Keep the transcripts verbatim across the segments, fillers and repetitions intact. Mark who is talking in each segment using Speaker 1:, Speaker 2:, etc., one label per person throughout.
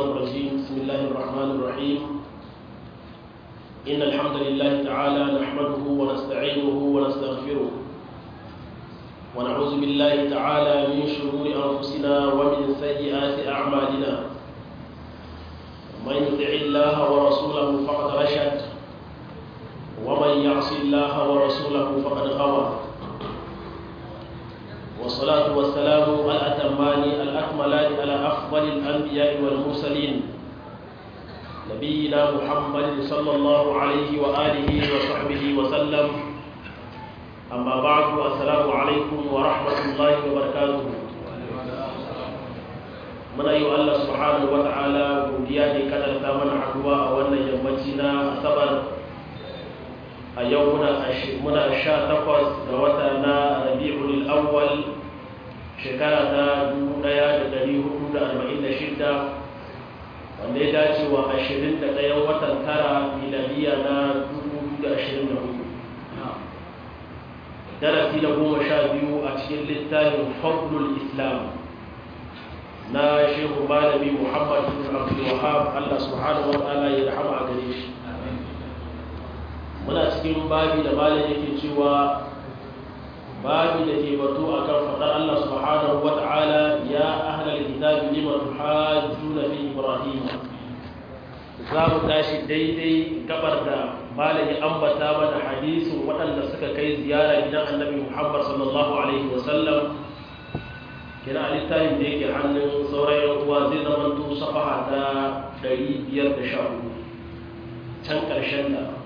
Speaker 1: الرجيم بسم الله الرحمن الرحيم إن الحمد لله تعالى نحمده ونستعينه ونستغفره ونعوذ بالله تعالى من شرور أنفسنا ومن سيئات أعمالنا من يطع الله ورسوله فقد رشد ومن يعص الله ورسوله فقد غوى والصلاة والسلام الأتمان الأكملان على أفضل الأنبياء والمرسلين نبينا محمد صلى الله عليه وآله وصحبه وسلم أما بعد السلام عليكم ورحمة الله وبركاته من أيها الله سبحانه وتعالى ودياني كدر ثامن عدوى أولا يمتنا أصبر a yau muna sha takwas ga wata na rabi'ul awwal shekara ta dubu ɗaya da ɗari hudu da arba'in da shida wanda ya dace wa ashirin da ɗayan watan tara miladiya na dubu biyu da ashirin da hudu darasi na goma sha biyu a cikin littafin fadlul islam na shehu malami muhammad bin abdul wahab Allah subhanahu wa ta'ala ya rahama a gare shi. Muna cikin babi da malam yake cewa babi da ke batu akan faɗar Allah subhanahu wa ta'ala ya ahlal kitabi lima tuhajjuna fi ibrahim. Za mu tashi daidai gabar da malam ya ambata mana hadisin waɗanda suka kai ziyara gidan annabi Muhammad sallallahu alaihi wa sallam. Kina a littafin da yake hannun sauran yan uwa zai zama to safaha ta ɗari biyar da sha hudu can ƙarshen da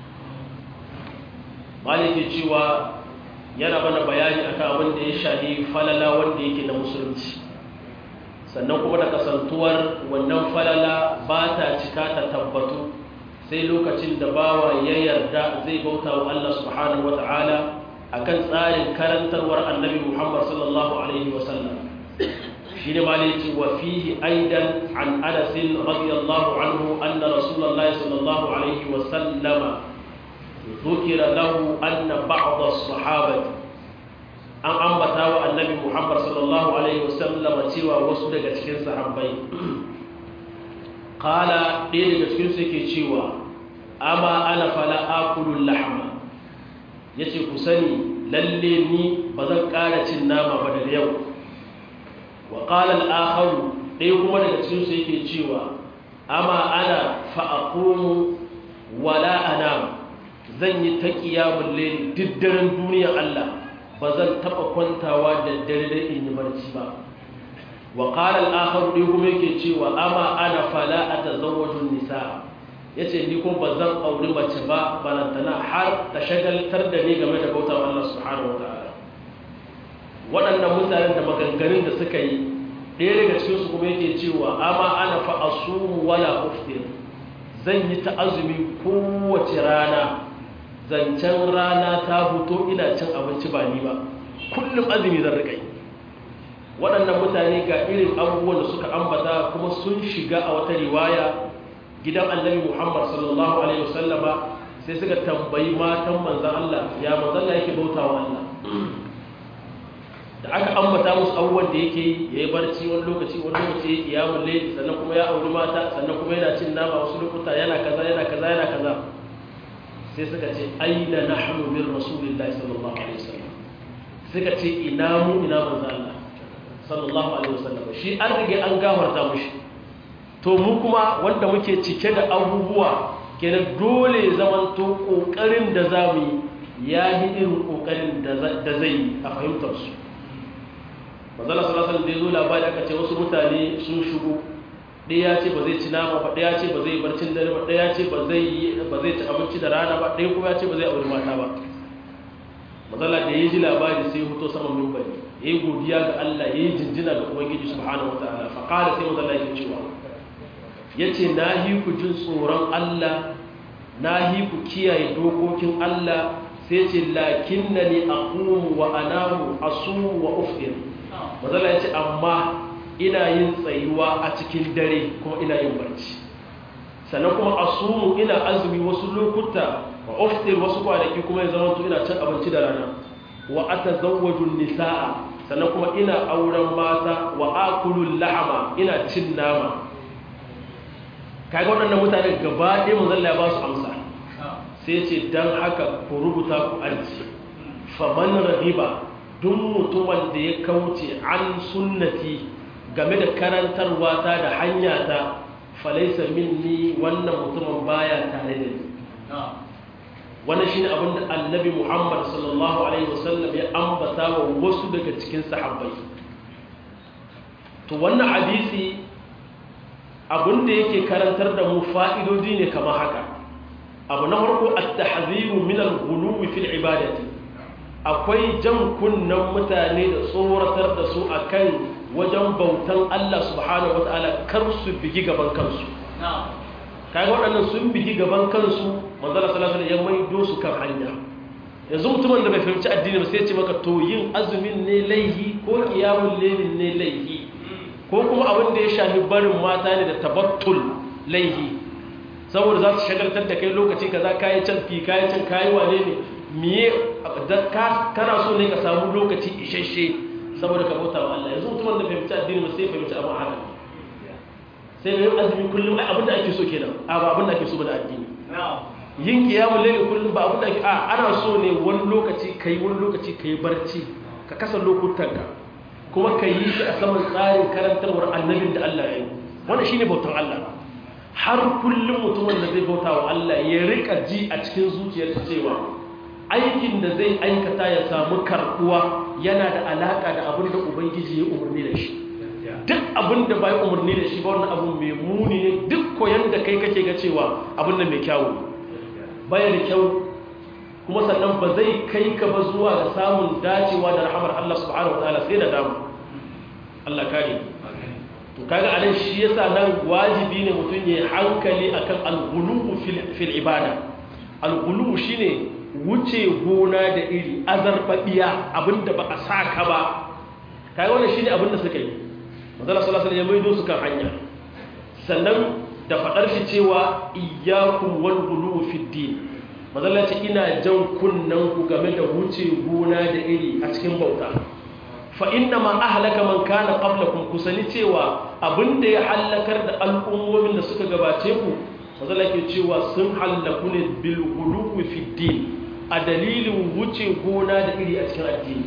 Speaker 1: maliki cewa yana bana bayani akan abin da ya shafi falala wanda yake na musulunci, sannan kuma da kasantuwar wannan falala ba ta cika ta tabbatu sai lokacin da bawa ya yarda zai bauta wa Allah subhanahu wata'ala akan tsarin karantarwar annabi Muhammad sallallahu alaihi wasallam. shi ne maliki wa fihi aidan an Anas radiyallahu anhu anna rasulullahi sallallahu alaihi wasallama ذكر له أن بعض الصحابة أن أنبتوا النبي محمد صلى الله عليه وسلم سوى وصدق تكين صحابي قال دين تكين سكي سوى أما أنا فلا آكل اللحم يتي كسني لليني بذل قالة النام بدل يوم وقال الآخر دين تكين سكي سوى أما أنا فأقوم ولا أنام zan yi ta kiyamun laili duk daren duniyar Allah ba zan taɓa kwantawa da dare da in yi barci ba. Wa qala al-akhar dai kuma yake cewa amma ana fala atazawwaju nisa, yace ni kuma ba zan auri mace ba balantana har ta shagaltar da ni game da bautar Allah subhanahu wataala. Waɗannan mutanen da maganganun da suka yi ɗaya daga cikin su kuma yake cewa amma ana fa asumu wala uftir, zan yi ta azumi kowace rana, zancen rana ta fito ina cin abinci ba ni ba, kullum azumi zan rika yi. Waɗannan mutane ga irin abubuwan da suka ambata kuma sun shiga a wata riwaya gidan annabi Muhammad sallallahu alaihi wasallama sai suka tambayi matan manzon Allah ya manzon Allah yake bautawa Allah. Da aka ambata musu abubuwan da yake yi, yayi barci wani lokaci wani lokaci yayi qiyamul layl, sannan kuma ya auri mata, sannan kuma yana cin nama wasu lokuta, yana kaza yana kaza yana kaza. sai suka ce aina nahnu min rasulillahi sallallahu alaihi wasallam, suka ce ina mu ina manzo Allah sallallahu alaihi wasallam. Shi an rige an gafarta mushi, to mu kuma wanda muke cike da abubuwa kenan dole zaman to kokarin da zamu yi ya yi irin kokarin da zai yi a fahimtar su. Manzo Allah sallallahu alaihi wasallam da yazo labari aka ce wasu mutane sun shigo, ɗaya ce ba zai ci nama ba, ɗaya ce ba zai barcin dare ba, ɗaya ce ba zai ci abinci da rana ba, ɗaya kuma ya ce ba zai auri mata ba. Matsala da ya ji labari sai huto saman mimbari, ya yi godiya ga Allah, ya yi jinjina ga Ubangiji subhanahu wa ta'ala. Faƙara sai matsala yake cewa, ya ce na yi ku jin tsoron Allah, na yi ku kiyaye dokokin Allah, sai ce lakin na ne a ƙumu wa anamu a sumu wa ufir. Matsala ya ce amma ina yin tsayuwa a cikin dare kuma ina yin barci, sannan kuma asumu ina azumi wasu lokuta, wa uftir wasu kwanaki kuma ya zama ina cin abinci da rana, wa atazawwaju nisaa sannan kuma ina auren mata, wa akulul lahama ina cin nama. kaga waɗannan mutane gaba ɗaya manzon Allah ya ba su amsa sai ce dan haka ku rubuta ku aji faman rahiba duk mutumin da ya kauce an sunnati game da karantarwa ta da hanya ta falaisa minni wannan mutumin baya tare da ni wannan shine abin da annabi Muhammad sallallahu alaihi wasallam ya ambata wa wasu daga cikin sahabbai to wannan hadisi abin da yake karantar da mu fa'idodi ne kamar haka abu na farko at-tahziru min al-ghuluwi fil ibadati akwai jan kunnan mutane da tsoratar da su akan wajen bautan Allah subhanahu wataala kar su bigi gaban kansu kaga waɗannan sun bigi gaban kansu manzala sallallahu alaihi wasallam ya maido su kan hanya yanzu mutumin da bai fahimci addini ba sai ya ce maka to yin azumin ne laihi ko qiyamul laylin ne laihi ko kuma abin da ya shafi barin mata ne da tabattul laihi saboda za su shagaltar da kai lokaci kaza kayi can fi kayi can kayi wane ne miye da ka kana so ne ka samu lokaci isasshe saboda ka bauta wa Allah yanzu mutumin da fahimci addini ba sai ya fahimci abin haka sai ga yin azumi kullum ai abin da ake so kenan a ba abin da ake so ba da addini yin qiyamul layl kullum ba abin da ake a ana so ne wani lokaci kai wani lokaci kai barci ka kasa lokutan ka kuma ka yi shi a saman tsarin karantarwar annabin da Allah ya yi wannan shine bautan Allah har kullum mutumin da zai bauta wa Allah ya rika ji a cikin zuciyarsa cewa aikin da zai aikata ya samu karbuwa yana da alaka da abin da ubangiji ya umarni da shi duk abin da bai umarni da shi ba wannan abin mai muni ne duk koyan da kai kake ga cewa abin nan mai kyawu baya da kyau kuma sannan ba zai kai ka ba zuwa ga samun dacewa da rahamar Allah subhanahu wataala sai da damu Allah kare to kaga anan shi yasa nan wajibi ne mutum ya hankali akan al-ghulu fil fil ibada al-ghulu shine wuce gona da iri azarbabiya abinda ba a saka ba kaga wannan shine abinda suka yi manzo sallallahu alaihi wasallam ya maido su kan hanya sannan da fadar shi cewa iyyakum wal ghulu fid din mazalla ce ina jan kunnan ku game da wuce gona da iri a cikin bauta fa inna ma ahlaka man kana qablakum kusani cewa abinda ya halakar da al'ummomin da suka gabace ku mazalla ke cewa sun halaku ne bil ghuluwi fi din a dalilin wuce gona da iri a cikin addini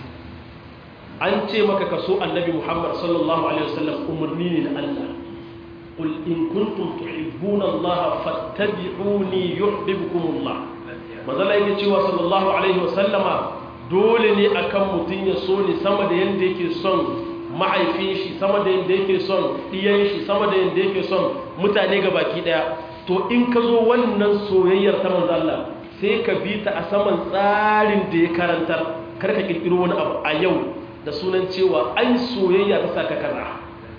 Speaker 1: an ce maka kaso annabi Muhammad sallallahu alaihi wasallam umarni ne na Allah قل إن كنتم تحبون الله فاتبعوني يحببكم الله ماذا يجي صلى الله عليه وسلم dole ne akan mutum ya so ne sama da yanda yake son mahaifin shi sama da yanda yake son iyayen shi sama da yanda yake son mutane gabaki daya to in ka zo wannan soyayyar ta manzo Allah sai ka bi ta a saman tsarin da ya karantar kar ka kirkiro wani abu a yau da sunan cewa ai soyayya ta saka kaza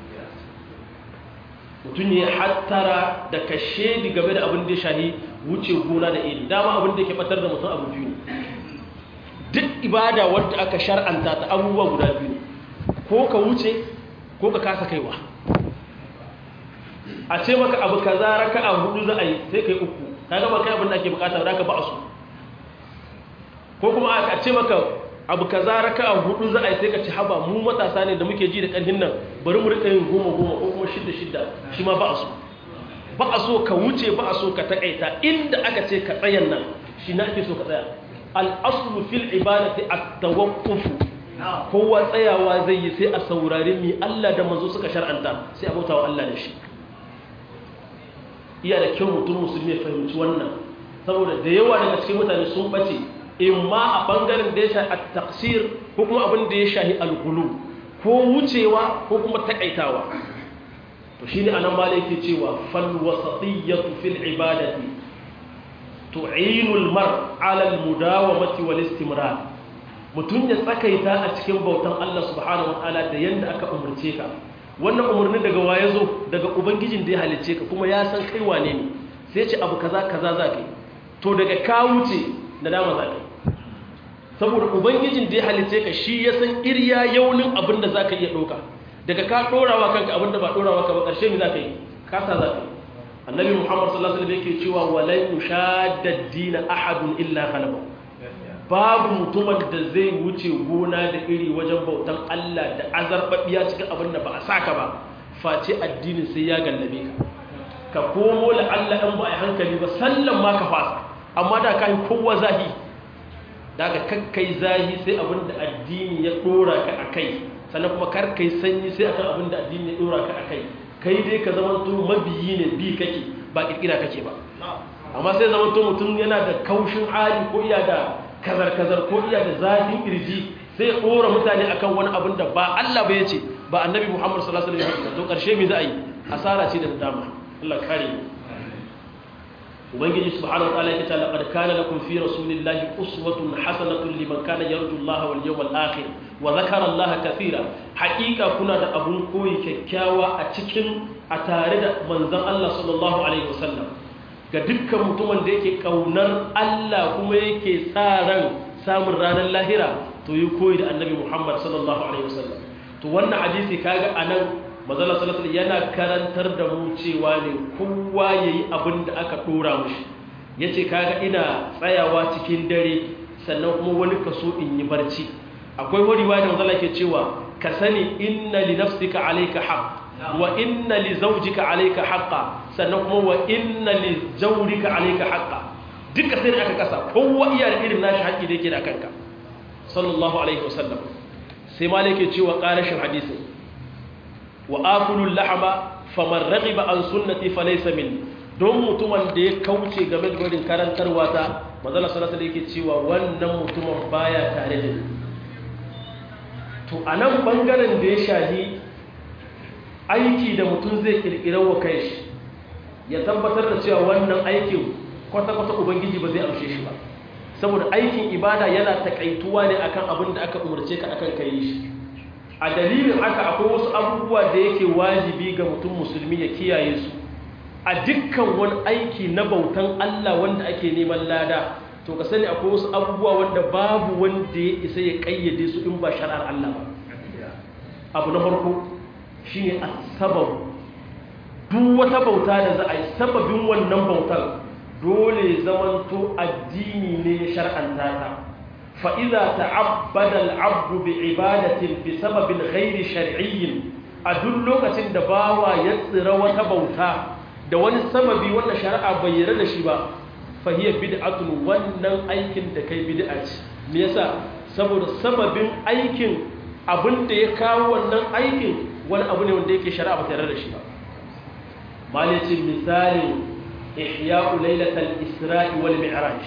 Speaker 1: mutum ya hattara da kashe di game da abin da ya shahi wuce gona da iri dama abin da yake batar da mutum abu biyu duk ibada wadda aka shar'anta ta abubuwa guda biyu ko ka wuce ko ka kasa kaiwa a ce maka abu kaza raka'a hudu za a yi sai kai uku kaga ba kai abin da ake bukata da ka ba su ko kuma a ce maka abu kaza raka'a hudu za a yi sai ka ci haba mu matasa ne da muke ji da karhin nan bari mu rika yin goma goma ko kuma shida shida shi ma ba a so ba a so ka wuce ba a so ka takaita inda aka ce ka tsayan nan shi na ake so ka tsaya al-aslu fil ibadati at-tawaqquf kowa tsayawa zai yi sai a saurari mi Allah da manzo suka shar'anta sai a bautawa Allah da shi iya da kyau mutum musulmi ya fahimci wannan saboda da yawa daga cikin mutane sun bace imma a bangaren da ya shahi at-taqsir ko kuma abin da ya shahi al-ghulu ko wucewa ko kuma takaitawa to shine anan malai yake cewa fal wasatiyyatu fil ibadati tu'inu al-mar 'ala al-mudawamati wal istimrar mutun ya tsakaita a cikin bautan Allah subhanahu wataala da yanda aka umurce ka wannan umurnin daga waye zo daga ubangijin da ya halice ka kuma ya san kai wane ne sai ya ce abu kaza kaza zaka yi to daga ka wuce nadama zaka yi saboda ubangijin da ya halice ka shi ya san irya yaunin abin da za ka iya ɗauka daga ka ɗorawa kanka abin da ba ɗorawa ka ba ƙarshe ne za ka yi kasa za ka yi annabi muhammad sallallahu alaihi wasallam yake cewa walai yushadda dina ahadun illa ghalaba babu mutumin da zai wuce gona da iri wajen bautan Allah da azarbabiya cikin abin da ba a saka ba face addinin sai ya gallabe ka ka komo la'alla ɗan ba a hankali ba sallan ma ka fasa amma da ka yi kowa zahi da ka kakkai zahi sai abin da addini ya ɗora ka a kai sannan kuma karkai sanyi sai akan abin da addini ya ɗora ka a kai kai dai ka zama to mabiyi ne bi kake ba ƙirƙira kake ba amma sai zama to mutum yana da kaushin hali ko iya da kazar-kazar ko iya da zafin kirji sai ya ɗora mutane akan wani abin da ba Allah ba ya ce ba annabi Muhammad sallallahu alaihi wasallam to ƙarshe me za a yi asara ce da dama Allah kare mu ubangiji subhanahu wataala yake cewa laqad kana lakum fi rasulillahi uswatun hasanatun liman kana yarju Allah wal yawmal akhir wa dhakara Allah kathira haqiqa kuna da abun koyi kyakkyawa a cikin a tare da manzon Allah sallallahu alaihi wasallam ga dukkan mutumin da yake kaunar Allah kuma yake tsaran samun ranar lahira to yi koyi da annabi Muhammad sallallahu alaihi wasallam to wannan hadisi kaga anan manzala sallallahu alaihi yana karantar da mu cewa ne kowa yayi abin da aka dora mishi yace kaga ina tsayawa cikin dare sannan kuma wani kaso in yi barci akwai wani riwaya da manzala ke cewa ka sani inna li nafsika alayka haqq wa inna li zawjika alayka haqqan sannan kuma wa inna li zawrika alayka haqqan duka sai aka kasa kowa iya da irin nashi haƙi da yake da kanka sallallahu alaihi wasallam sai malike cewa qarashin hadisin wa akulu lahama faman raghiba an sunnati falaysa min don mutumin da ya kauce game da gurin karantarwa ta manzala sallallahu alaihi yake cewa wannan mutumin baya tare da ni to anan bangaren da ya shahi aiki da mutum zai kirkira wa kai shi ya tabbatar da cewa wannan aikin kwata-kwata ubangiji ba zai amshe shi ba saboda aikin ibada yana takaituwa ne akan abin da aka umarce ka akan kai shi a dalilin haka akwai wasu abubuwa da yake wajibi ga mutum musulmi ya kiyaye su a dukkan wani aiki na bautan Allah wanda ake neman lada to ka sani akwai wasu abubuwa wanda babu wanda ya isa ya kayyade su in ba shari'ar Allah ba abu na farko shine as-sabab duk wata bauta da za a yi sababin wannan bautar dole zamanto addini ne ya shar'anta ta فإذا تعبد العبد بعبادة بسبب غير شرعي أدلك تندباوى يسر وتبوتا دوان السبب وانا شرع بيرد شبا فهي بدعة وانا أيكن دكي بدعة ميسا سبب السبب أيكن أبن ديكا وانا أيكن وانا أبن وانا شرع بيرد شبا مالية مثال إحياء ليلة الإسراء والمعراج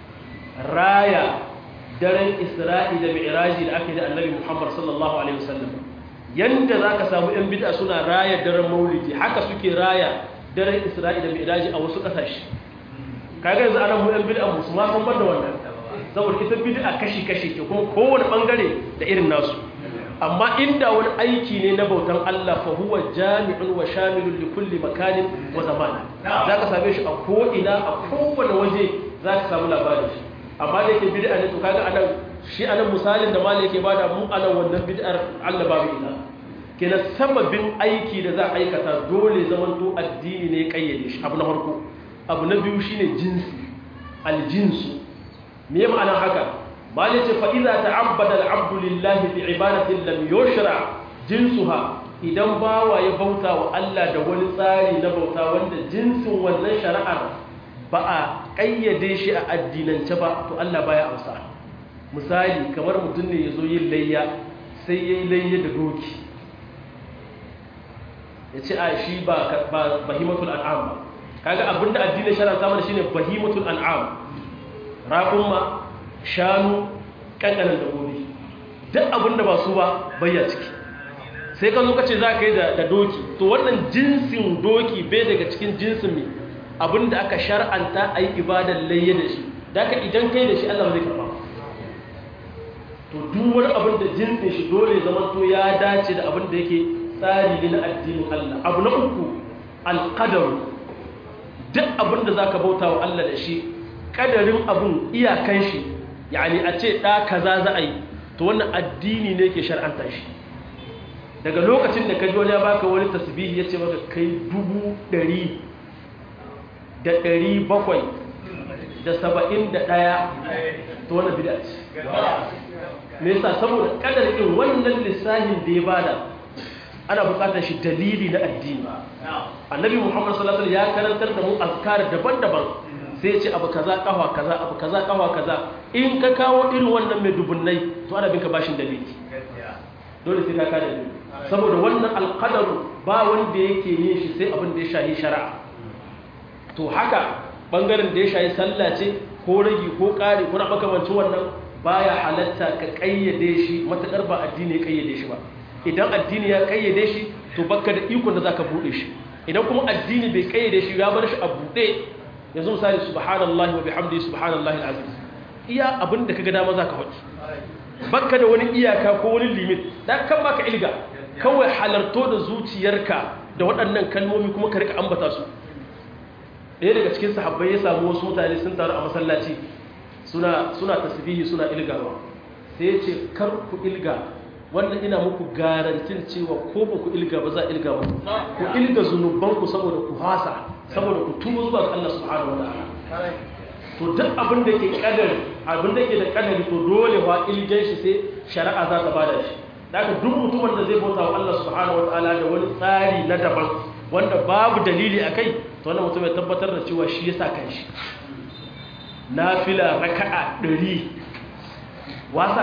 Speaker 1: راية daren Isra'i da Mi'raji da aka yi da Annabi Muhammad sallallahu alaihi wasallam yanda zaka samu ɗan bid'a suna raya daren Maulidi haka suke raya daren Isra'i da Mi'raji a wasu ƙasashe kaga yanzu ana mu ɗan bid'a musu ma san banda wannan saboda ita bid'a kashi kashi ke kuma kowane bangare da irin nasu amma inda wani aiki ne na bautan Allah fa huwa jami'un wa shamilun li kulli makanin wa zaman zaka same shi a ko ina a kowane waje zaka samu labarin shi amma da yake bid'a ne to kaga anan shi anan misalin da malai yake bada mu anan wannan bid'ar Allah babu ita kenan sababin aiki da za a aikata dole zaman to addini ne kayyade shi abu na farko abu na biyu shine jinsi aljinsu me ya ma'ana haka malai ce fa idza ta'abbada al-'abdu lillahi bi ibadatin lam yushra jinsuha idan bawa ya bauta wa Allah da wani tsari na bauta wanda jinsin wannan shari'ar ba a ƙayyade shi a addinance ba to Allah baya amsa misali kamar mutum ne ya zo yin layya sai ya yi layya da doki ya ce a shi ba bahimatul an'am ba kaga abinda addinin shari'a ta mana shine bahimatul an'am raƙumma shanu ƙanƙanin dabbobi duk abinda ba su ba bayya ciki sai ka zo ka ce za ka yi da doki to wannan jinsin doki bai daga cikin jinsin mai abinda aka shar'anta a yi ibadar layya da shi da aka idan kai da shi Allah zai karɓa to duk wani abin da jinsin shi dole zama to ya dace da abin da yake tsari ne na addinin Allah abu na uku alqadar duk abin da zaka bauta wa Allah da shi kadarin abun iyakan shi yani a ce da kaza za a yi to wannan addini ne yake shar'anta shi daga lokacin da ka ji wani ya baka wani tasbihi ya ce maka kai dubu ɗari da ɗari bakwai da saba'in da ɗaya ta wani bida ce me yasa saboda kadar ɗin wannan lissahin da ya bada ana buƙatar shi dalili na addini annabi Muhammad sallallahu alaihi wasallam ya karantar da mu azkar daban-daban sai ya ce abu kaza kafa kaza abu kaza kafa kaza in ka kawo irin wannan mai dubunnai to ana binka bashin dalili dole sai ka kada dalili saboda wannan alqadaru ba wanda yake yin shi sai abin da ya shahi shari'a to haka bangaren da ya shahi sallah ce ko ragi ko kare ko na makamancin wannan baya halatta ka kayyade shi matakar ba addini ya kayyade shi ba idan addini ya kayyade shi to baka da ikon da zaka bude shi idan kuma addini bai kayyade shi ya bar shi a bude yanzu misali subhanallahi wa bihamdihi subhanallahi alazim iya abinda kaga dama zaka faɗi baka da wani iyaka ko wani limit dan kan baka ilga kawai halarto da zuciyarka da waɗannan kalmomi kuma ka rika ambata su ɗaya daga cikin sahabbai ya samu wasu mutane sun taru a masallaci suna suna tasbihi suna ilgawa sai ya ce kar ku ilga wannan ina muku garantin cewa ko ba ku ilga ba za a ilga ba ku ilga zunubanku saboda ku hasa saboda ku tuba zuwa ga Allah subhanahu wataala to duk abin da yake kadari abin da yake da kadari to dole wa ilgen shi sai shari'a za ta bada shi daga duk mutumin da zai bauta wa Allah subhanahu wataala da wani tsari na daban wanda babu dalili akai to wannan mutum ya tabbatar da cewa shi yasa kanshi nafila raka'a ɗari wasa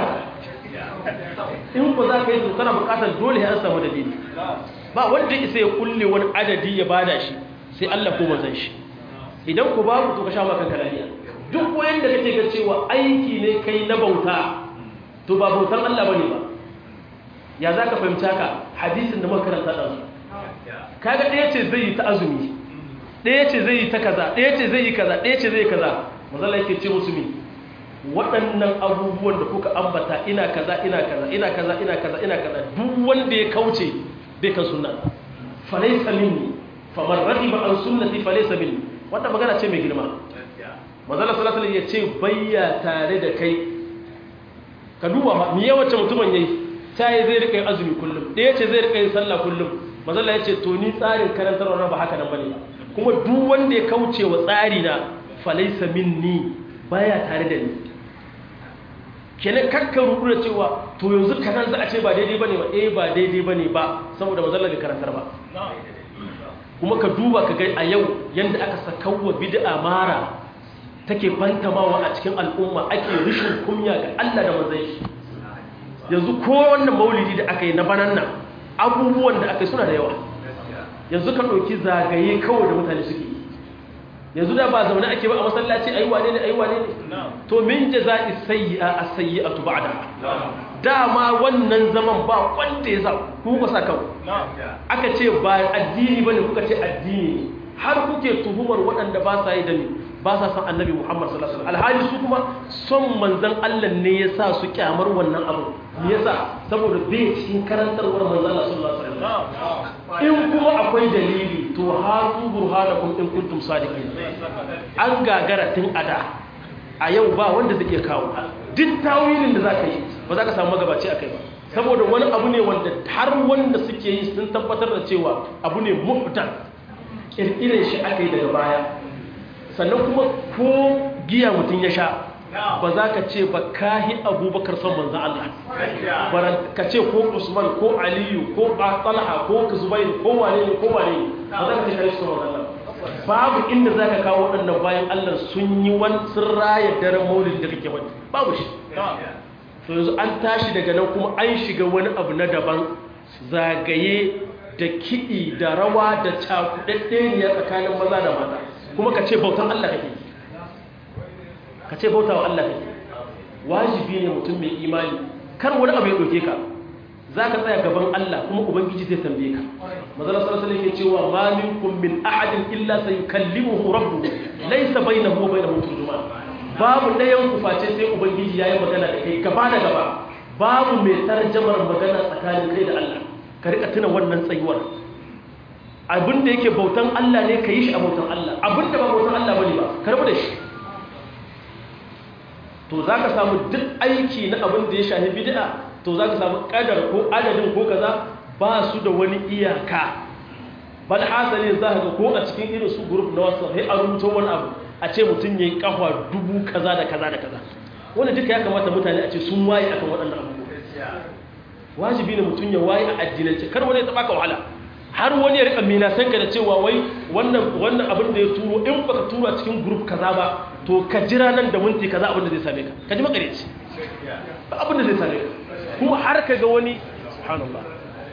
Speaker 1: in ku za ka yi to kana bukatar dole ya samu dalili ba wanda isa ya kulle wani adadi ya bada shi sai Allah ko manzon shi idan ku babu to ka sha maka kalaliya duk wanda kake ga cewa aiki ne kai na bauta to ba bautar Allah bane ba ya zaka fahimta ka hadisin da muka karanta da su kaga ɗaya ce zai yi ta azumi ɗaya ce zai yi ta kaza ɗaya ce zai yi kaza ɗaya ce zai yi kaza manzon yake ce musu mi waɗannan abubuwan da kuka ambata ina kaza ina kaza ina kaza ina kaza ina kaza duk wanda ya kauce bai kan sunna falaysa minni faman raghiba an sunnati falaysa minni wannan magana ce mai girma manzo Allah sallallahu alaihi wasallam ya ce bayya tare da kai ka duba ma me yawace mutumin yayi sai zai rika yin azumi kullum da yace zai rika yin sallah kullum manzo Allah ya ce to ni tsarin karantarwa ba haka nan bane kuma duk wanda ya kauce wa tsari na falaysa minni baya tare da ni kenan kakkan rubu da cewa to yanzu kanan za a ce ba daidai bane ba eh ba daidai bane ba saboda mazalla ga karantar ba kuma ka duba ka ga a yau yanda aka sakawa bid'a mara take fantamawa a cikin al'umma ake rishin kunya ga Allah da manzon shi yanzu ko wannan maulidi da aka yi na banan nan abubuwan da aka yi suna da yawa yanzu ka dauki zagaye kawai da mutane suke yanzu da ba zaune ake ba a masallaci ayi wane ne ayi wane ne to min jaza'i sayyi'a as-sayyi'atu ba'da dama wannan zaman ba wanda ya sa ku ba sa kawo aka ce ba addini bane kuka ce addini har kuke tuhumar waɗanda ba sa yi da ni ba sa san annabi Muhammad sallallahu alaihi wasallam alhali su kuma son manzon Allah ne yasa su kyamar wannan abu me yasa saboda bai cikin karantarwar manzon Allah sallallahu alaihi wasallam in kuma akwai dalili to hatu burhanakum in kuntum sadiqin an gagara tun ada a yau ba wanda zai kawo duk tawilin da zaka yi ba za ka samu magabaci akai ba saboda wani abu ne wanda har wanda suke yi sun tabbatar da cewa abu ne muhdan irin shi aka yi daga baya sannan kuma ko giya mutum ya sha ba za ka ce ba kahi abubakar son manzan Allah ka ce ko usman ko aliyu ko talha ko zubair ko wane ne ko wane ne ba za ka ce kahi son manzan Allah babu inda za ka kawo waɗannan bayan Allah sun yi wani sun raya daren maulid da kake wani babu shi to yanzu an tashi daga nan kuma an shiga wani abu na daban zagaye da kiɗi da rawa da cakuɗaɗɗeniya tsakanin maza da mata kuma ka ce bautan Allah kake ka ce bautawa Allah kake wajibi ne mutum mai imani kar wani abu ya ɗauke ka za ka tsaya gaban Allah kuma ubangiji zai tambaye ka mazala sallallahu alaihi wasallam cewa ma minkum min ahadin illa sayukallimuhu rabbuhu laysa bainahu wa bainahu turjuman babu ɗayan ku face sai ubangiji yayi magana da kai gaba da gaba babu mai tarjamar magana tsakanin kai da Allah ka rika tuna wannan tsayuwar abinda yake bautan Allah ne ka yi shi a bautan Allah abinda ba bautan Allah bane ba karbu da shi to zaka samu duk aiki na abin da ya shafi bid'a to zaka samu kadar ko adadin ko kaza ba su da wani iyaka bal hasali zaka ga ko a cikin irin su group na wasu sai a rubuto wani abu a ce mutun yayi kafa dubu kaza da kaza da kaza wannan duka ya kamata mutane a ce sun waye akan waɗannan abubuwa wajibi ne mutum ya waye a addinance kar wani ya taba ka wahala har wani ya rika mina san ka da cewa wai wannan wannan abin da ya turo in baka tura cikin group kaza ba to ka jira nan da minti kaza abin da zai same ka ka ji makareci ba abin da zai same ka kuma har ka ga wani subhanallah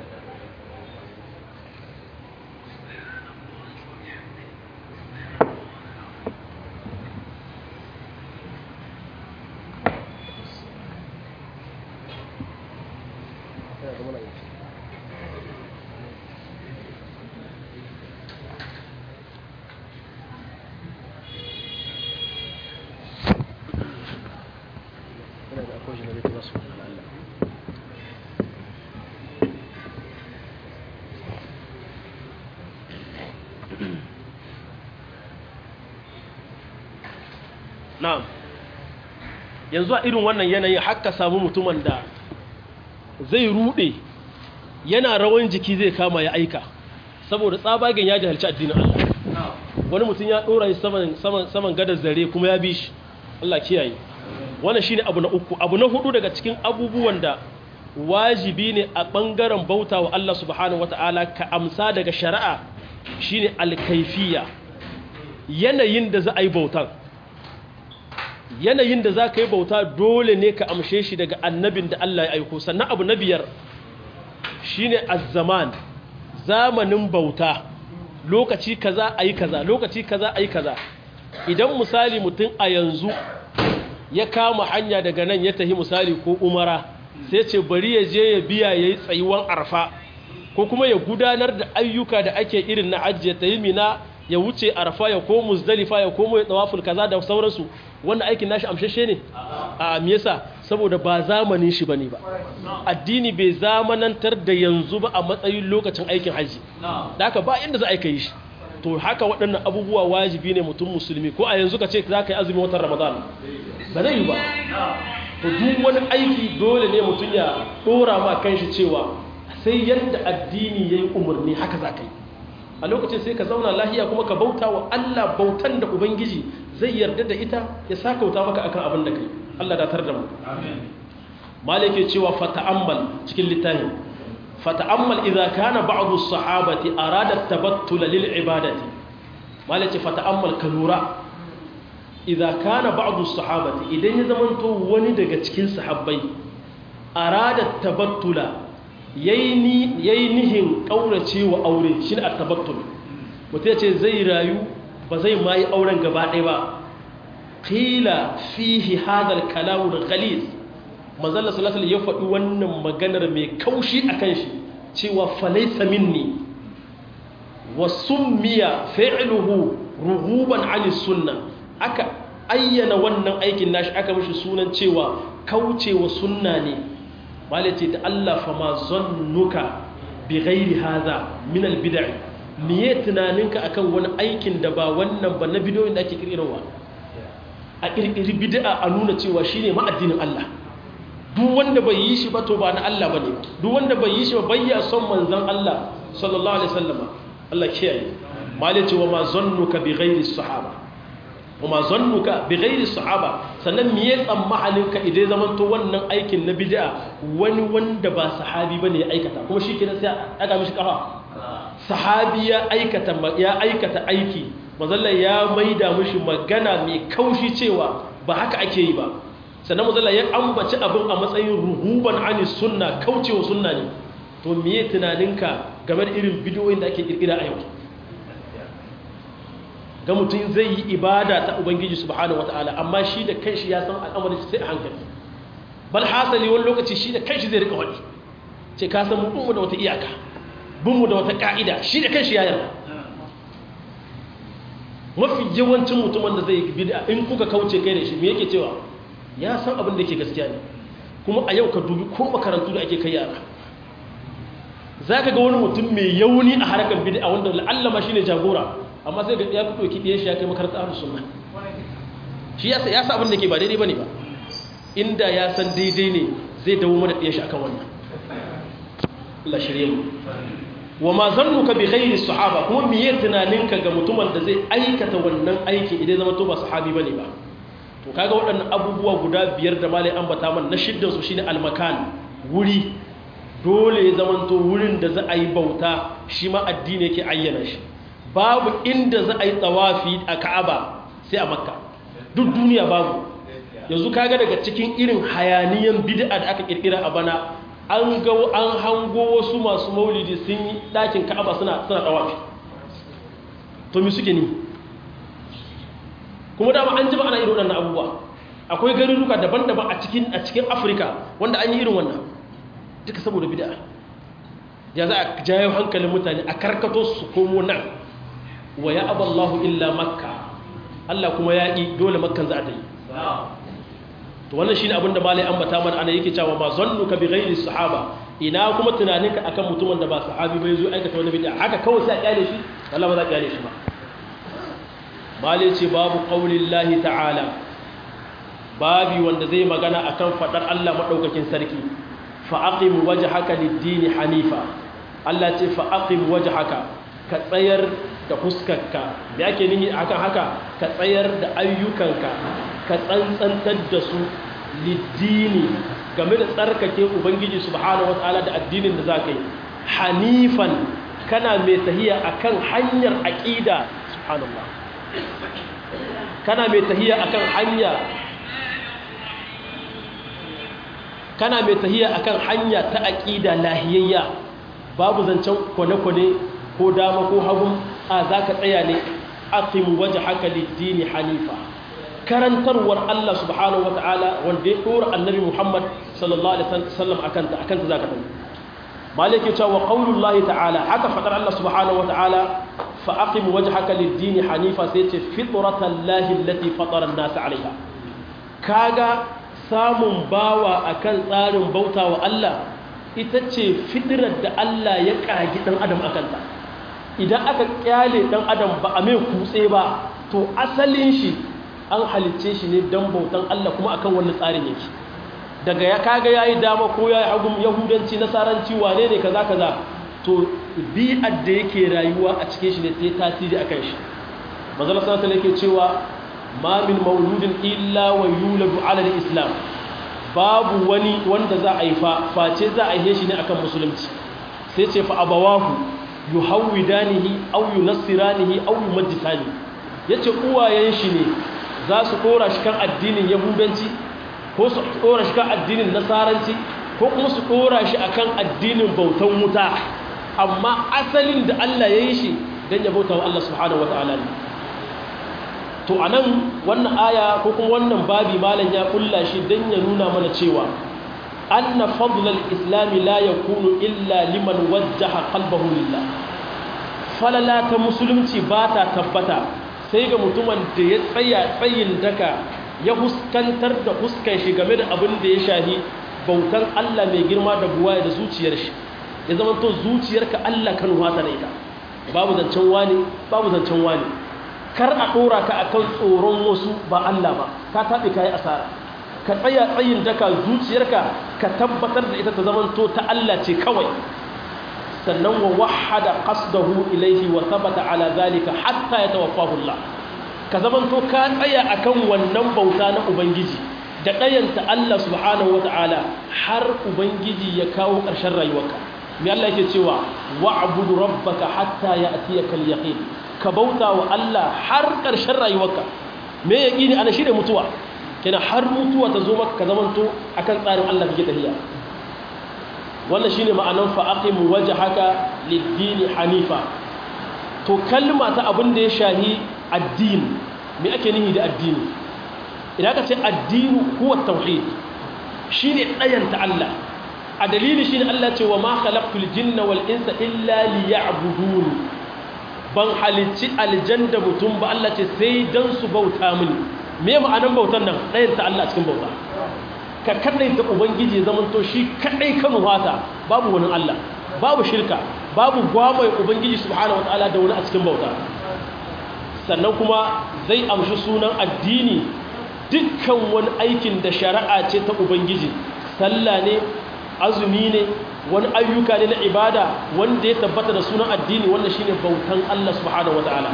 Speaker 1: na'am yanzu a irin wannan yanayin haka samu mutumin da zai rude yana rawan jiki zai kama ya aika saboda tsabagen ya jahilci addinin Allah wani mutum ya dora shi saman saman saman gadar zare kuma ya bi shi Allah kiyaye wannan shine abu na uku abu na hudu daga cikin abubuwan da wajibi ne a bangaren bautawa Allah subhanahu wataala ka amsa daga shari'a shine alkaifiya yanayin da za a yi bautan yanayin da za ka yi bauta dole ne ka amshe shi daga annabin da Allah ya aiko sannan abu na biyar shi ne azzaman zamanin bauta lokaci kaza a yi kaza lokaci kaza a yi kaza idan misali mutum a yanzu ya kama hanya daga nan ya tahi misali ko umara sai ce bari ya je ya biya ya yi tsayuwan arfa ko kuma ya gudanar da ayyuka da ake irin na hajji ya tahi mina ya wuce arfa ya ko muzdalifa ya komo ya tawaful kaza da sauransu wannan aikin nashi amshashe ne a me yasa saboda ba zamanin shi bane ba addini bai zamanantar da yanzu ba a matsayin lokacin aikin haji da haka ba inda za a yi shi to haka waɗannan abubuwa wajibi ne mutum musulmi ko a yanzu ka ce za ka yi azumin watan ramadan ba zai yi ba to duk wani aiki dole ne mutum ya ɗora ma kanshi cewa sai yadda addini ya yi umarni haka za ka yi a lokacin sai ka zauna lahiya kuma ka bauta wa Allah bautan da Ubangiji zai yarda da ita ya sakauta maka akan abin da kai Allah da tar da mu amin malike cewa fata'ammal cikin littafin fata'ammal idza kana ba'd as-sahabati arada tabattul lil ibadati malike fata'ammal kalura idza kana ba'd as-sahabati idan ya zamanto wani daga cikin sahabbai arada tabattula yayi nihin ƙaurace wa aure shi ne a tabattul mutum ce zai rayu ba zai ma yi auren gaba ɗaya ba ƙila fihi hadar kalamu da ghalis manzala salasala ya faɗi wannan maganar mai kaushi a kan shi cewa falaisa minni wa summiya fa'iluhu ruhuban ali sunna aka ayyana wannan aikin nashi aka mishi sunan cewa kaucewa sunna ne malace da Allah fa ma zannuka bi ghairi hadha min al bid'i miye tunaninka akan wani aikin da ba wannan ba na bidiyoyin da ake kirkirwa a kirkiri bid'a a nuna cewa shine ma addinin Allah duk wanda bai yi shi ba to ba na Allah bane duk wanda bai yi shi ba bayya son manzon Allah sallallahu alaihi wasallam Allah kiyaye malace wa ma zannuka bi ghairi sahaba kuma zannuka bi ghairi sahaba sannan me ya tsammaninka idan zaman to wannan aikin na bid'a wani wanda ba sahabi bane ya aikata kuma shikenan sai aka mishi kafa sahabi ya aikata ya aikata aiki manzalla ya maida mishi magana mai kaushi cewa ba haka ake yi ba sannan manzalla ya ambaci abin a matsayin ruhuban ani sunna kaucewa sunna ne to me ya tunaninka game da irin bidiyoyin da ake kirkira a yau ga mutum zai yi ibada ta ubangiji subhanahu wataala amma shi da kanshi ya san al'amarin sai a hankali bal hasali wani lokaci shi da kanshi zai rika wani ce ka san mun mu da wata iyaka bin mu da wata ka'ida shi da kanshi ya yarda mafi yawancin mutumin da zai yi bid'a in kuka kauce kai da shi me yake cewa ya san abin da yake gaskiya ne kuma a yau ka dubi ko makarantu da ake kai yara zaka ga wani mutum mai yauni a harkar bid'a wanda la'allama shine jagora amma sai ga ya fito ki diye shi ya kai makarantar ahlus sunna shi ya ya sa abin da ke ba daidai bane ba inda ya san daidai ne zai dawo mana diye shi akan wannan Allah shirye mu wa ma zannuka bi ghairi sahaba kuma miye tunaninka ga mutumin da zai aikata wannan aiki idan zama to ba sahabi bane ba to kaga waɗannan abubuwa guda biyar da malai ambata man na shiddan su shine almakan wuri dole ya zamanto wurin da za a yi bauta shi ma addini yake ayyana shi babu inda za a yi tsawafi a Ka'aba sai a Makka duk duniya babu yanzu kaga daga cikin irin hayaniyan bid'a da aka kirkira a bana an ga an hango wasu masu maulidi sun yi dakin Ka'aba suna suna tsawafi to me suke ni kuma dama an jima ana irin wannan abubuwa akwai garuruka daban-daban a cikin a cikin Afirka wanda an yi irin wannan duka saboda bid'a ya za a jayo hankalin mutane a karkato su komo nan wa ya aballahu illa makka Allah kuma ya yi dole makkan za a ta yi to wannan shine abin da malai ambata mana ana yake cewa ma zannuka bi ghairi sahaba ina kuma tunaninka akan mutumin da ba sahabi bai zo aikata wani bid'a haka kawai sai a kyale shi wallahi ba za a kyale shi ba malai ce babu qaulillahi ta'ala babi wanda zai magana akan fadar Allah madaukakin sarki fa'aqim wajhaka lid-din hanifa Allah ce fa'aqim wajhaka ka tsayar da fuskarka da yake nihi akan haka ka tsayar da ayyukanka ka tsantsantar da su lid-din game da tsarkake ubangiji subhanahu wataala da addinin da zaka yi hanifan kana mai tahiya akan hanyar aqida subhanallah kana mai tahiya akan hanya kana mai tahiya akan hanya ta aqida lahiyayya babu zancen kwane-kwane ko dama ko hagu a zaka tsaya ne aqim wajhaka lid-din hanifa karantarwar Allah subhanahu wataala wanda ya dora annabi Muhammad sallallahu alaihi wasallam akan ta akan ta zaka tafi malike cewa qaulullahi ta'ala haka fadar Allah subhanahu wataala fa aqim wajhaka lid-din hanifa sai ce fitratallahi allati fatara an-nas 'alayha kaga samun bawa akan tsarin bauta wa Allah ita ce fitirar da Allah ya kagi dan adam akan ta idan aka kyale dan adam ba a mai kutse ba to asalin shi an halicce shi ne dan bautan Allah kuma akan wannan tsarin yake daga ya kaga yayi dama ko yayi hagun yahudanci nasaranci wane ne kaza kaza to bi'ar da yake rayuwa a cikin shi ne sai tasiri akan shi manzo Allah sallallahu alaihi wasallam yake cewa ma min mauludin illa wa yuladu ala al-islam babu wani wanda za a yi fa face za a yi shi ne akan musulunci sai ce fa abawahu yuhawidanihi aw yunassiranihi aw yumajjisani yace uwayen shi ne za su kora shi kan addinin yahudanci ko su kora shi kan addinin nasaranci ko kuma su kora shi akan addinin bautan wuta amma asalin da Allah ya yi shi dan ya bauta wa Allah subhanahu wataala ne to anan wannan aya ko kuma wannan babi malam ya kulla shi dan ya nuna mana cewa anna fadlal islam la yakunu illa liman wajjaha qalbahu lillah falala ta musulunci ba ta tabbata sai ga mutumin da ya tsaya tsayin daka ya huskantar da huskan shi game da abin da ya shahi bautan Allah mai girma da buwaya da zuciyar shi ya zama to zuciyarka Allah kan wata da ita babu zancen wani babu zancen wani kar a dora ka akan tsoron wasu ba Allah ba ka tabe kai asara ka tsaya tsayin daka zuciyarka ka tabbatar da ita ta zama to ta Allah ce kawai sannan wa wahada qasdahu ilayhi wa thabata ala zalika hatta yatawaffahu Allah ka zama to ka tsaya akan wannan bauta na ubangiji da dayanta Allah subhanahu wataala har ubangiji ya kawo ƙarshen rayuwarka me Allah yake cewa wa'budu rabbaka hatta ya'tiyaka al-yaqin ka bauta wa Allah har ƙarshen rayuwarka me yaqini ana shi da mutuwa kenan har mutuwa ta zo maka ka zamanto akan tsarin Allah kake tafiya wannan shine ma'anar fa aqim wajhaka lid-din hanifa to kalma ta abin da ya shahi addini me ake nihi da addini idan ka ce addini huwa tauhid shine dayanta Allah a dalili shine Allah ce wa ma khalaqtul jinna wal insa illa liya'budun ban halicci aljanna mutum ba Allah ce sai dan su bauta mini me ma'anar bautan nan dayanta Allah cikin bauta ka kadaita ubangiji zaman to shi kadai kan wata babu wani Allah babu shirka babu gwamai ubangiji subhanahu wataala da wani a cikin bauta sannan kuma zai amshi sunan addini dukkan wani aikin da shari'a ce ta ubangiji sallah ne azumi ne wani ayyuka ne na ibada wanda ya tabbata da sunan addini wanda shine bautan Allah subhanahu wataala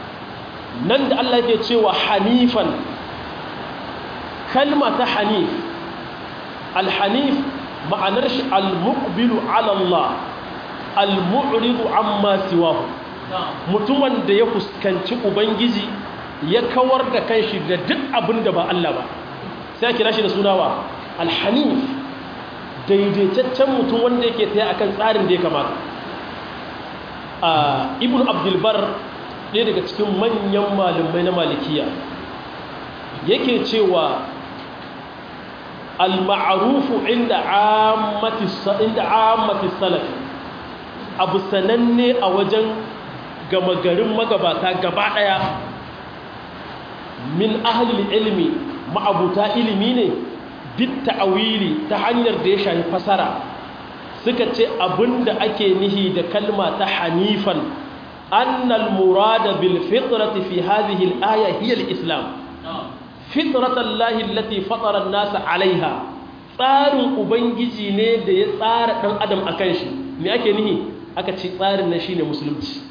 Speaker 1: nan da Allah yake cewa hanifan kalma ta hanif alhanif ma'anar shi al-muqbilu ala Allah al-mu'ridu amma siwahu mutumin da ya fuskanci ubangiji ya kawar da kanshi da duk abin da ba Allah ba sai kira shi da sunawa al-hanif daidaitaccen mutum wanda yake tsaye akan tsarin da ya kamata a ibnu abdul bar ɗaya daga cikin manyan malamai na malikiya yake cewa al-ma'rufu inda ammati inda ammati salaf abu sananne a wajen gama garin magabata gaba daya min ahli ilmi ma'abuta ilimi ne bit ta'wili ta hanyar da ya shafi fasara suka ce abinda ake nihi da kalma ta hanifan annal murada bil fitrati fi hadhihi al-aya hiya al-islam fitratan lahi allati fatara an-nasa alaiha tsarin ubangiji ne da ya tsara dan adam akan shi me ake nihi aka ce tsarin nan shine musulunci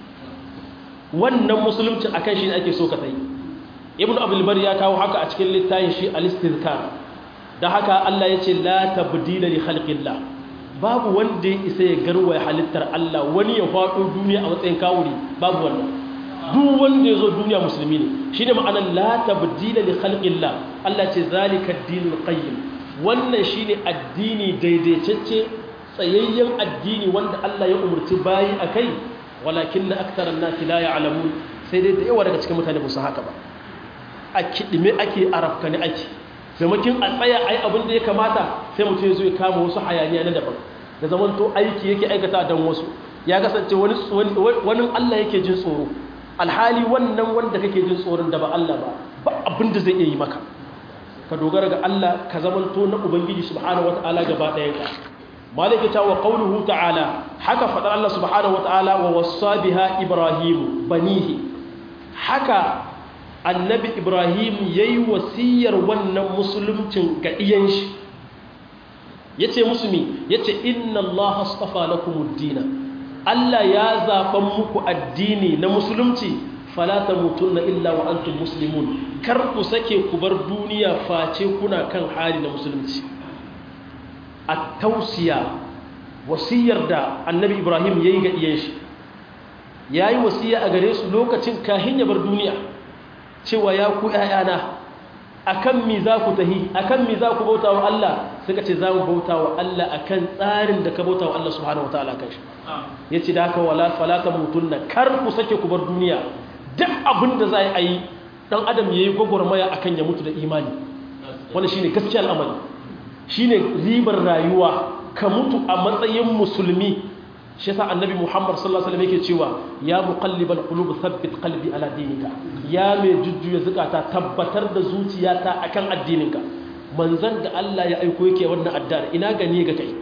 Speaker 1: wannan musulunci akan shi ne ake so ka tsayi ibnu abdul bar ya kawo haka a cikin littafin shi al-istizkar da haka Allah ya ce la tabdila li khalqillah babu wanda ya isa ya garwaya halittar Allah wani ya faɗo duniya a matsayin kawuri babu wannan duk wanda ya zo duniya musulmi ne shi ne ma'anar la tabdila li khalqillah Allah ce zalika ad-dinul qayyim wannan shine addini daidaitacce tsayayyen addini wanda Allah ya umurci bayi akai walakin aktharan nas la ya'lamun sai dai da yawa daga cikin mutane ba su haka ba a kidime ake arafka ne ake maimakin a tsaya ai abin da ya kamata sai mutum ya zo ya kama wasu hayaniya na daban da zaman to aiki yake aikata don wasu ya kasance wani wani Allah yake jin tsoro alhali wannan wanda kake jin tsoron da ba Allah ba ba abin da zai iya yi maka ka dogara ga Allah ka zaman to na ubangiji subhanahu wataala gaba ɗayan ka malaka ta wa qawluhu ta'ala haka fadar Allah subhanahu wataala wa wassa biha ibrahim banihi haka annabi ibrahim ya yi wasiyar wannan musuluncin ga ɗiyan shi ya ce musulmi ya ce inna allaha astafa lakumud dina Allah ya zaɓan muku addini na musulunci falata mutunna illa wa antum muslimun kar ku sake ku bar duniya face kuna kan hali na musulunci a tausiya wasiyar da annabi ibrahim ya yi ga ɗiyan shi ya yi wasiya a gare su lokacin kahin ya bar duniya cewa ya ku ‘ya'yana a kan mi za ku tahi a kan mi za ku bauta wa Allah suka ce za mu bauta wa Allah a kan tsarin da ka bauta wa Allah subhanahu wa ta'ala kan shi ya ce da aka wala falata mutum na kar ku sake ku bar duniya duk abin da za a yi ɗan adam ya yi gwagwarmaya a kan ya mutu da imani wani shi ne gaskiya al'amari shi ne ribar rayuwa ka mutu a matsayin musulmi shi yasa annabi Muhammad sallallahu alaihi wasallam yake cewa ya muqallibal qulub thabbit qalbi ala dinika ya mai jujjuya zakata tabbatar da zuciyata akan addininka manzon da Allah ya aiko yake wannan addar ina gani ga kai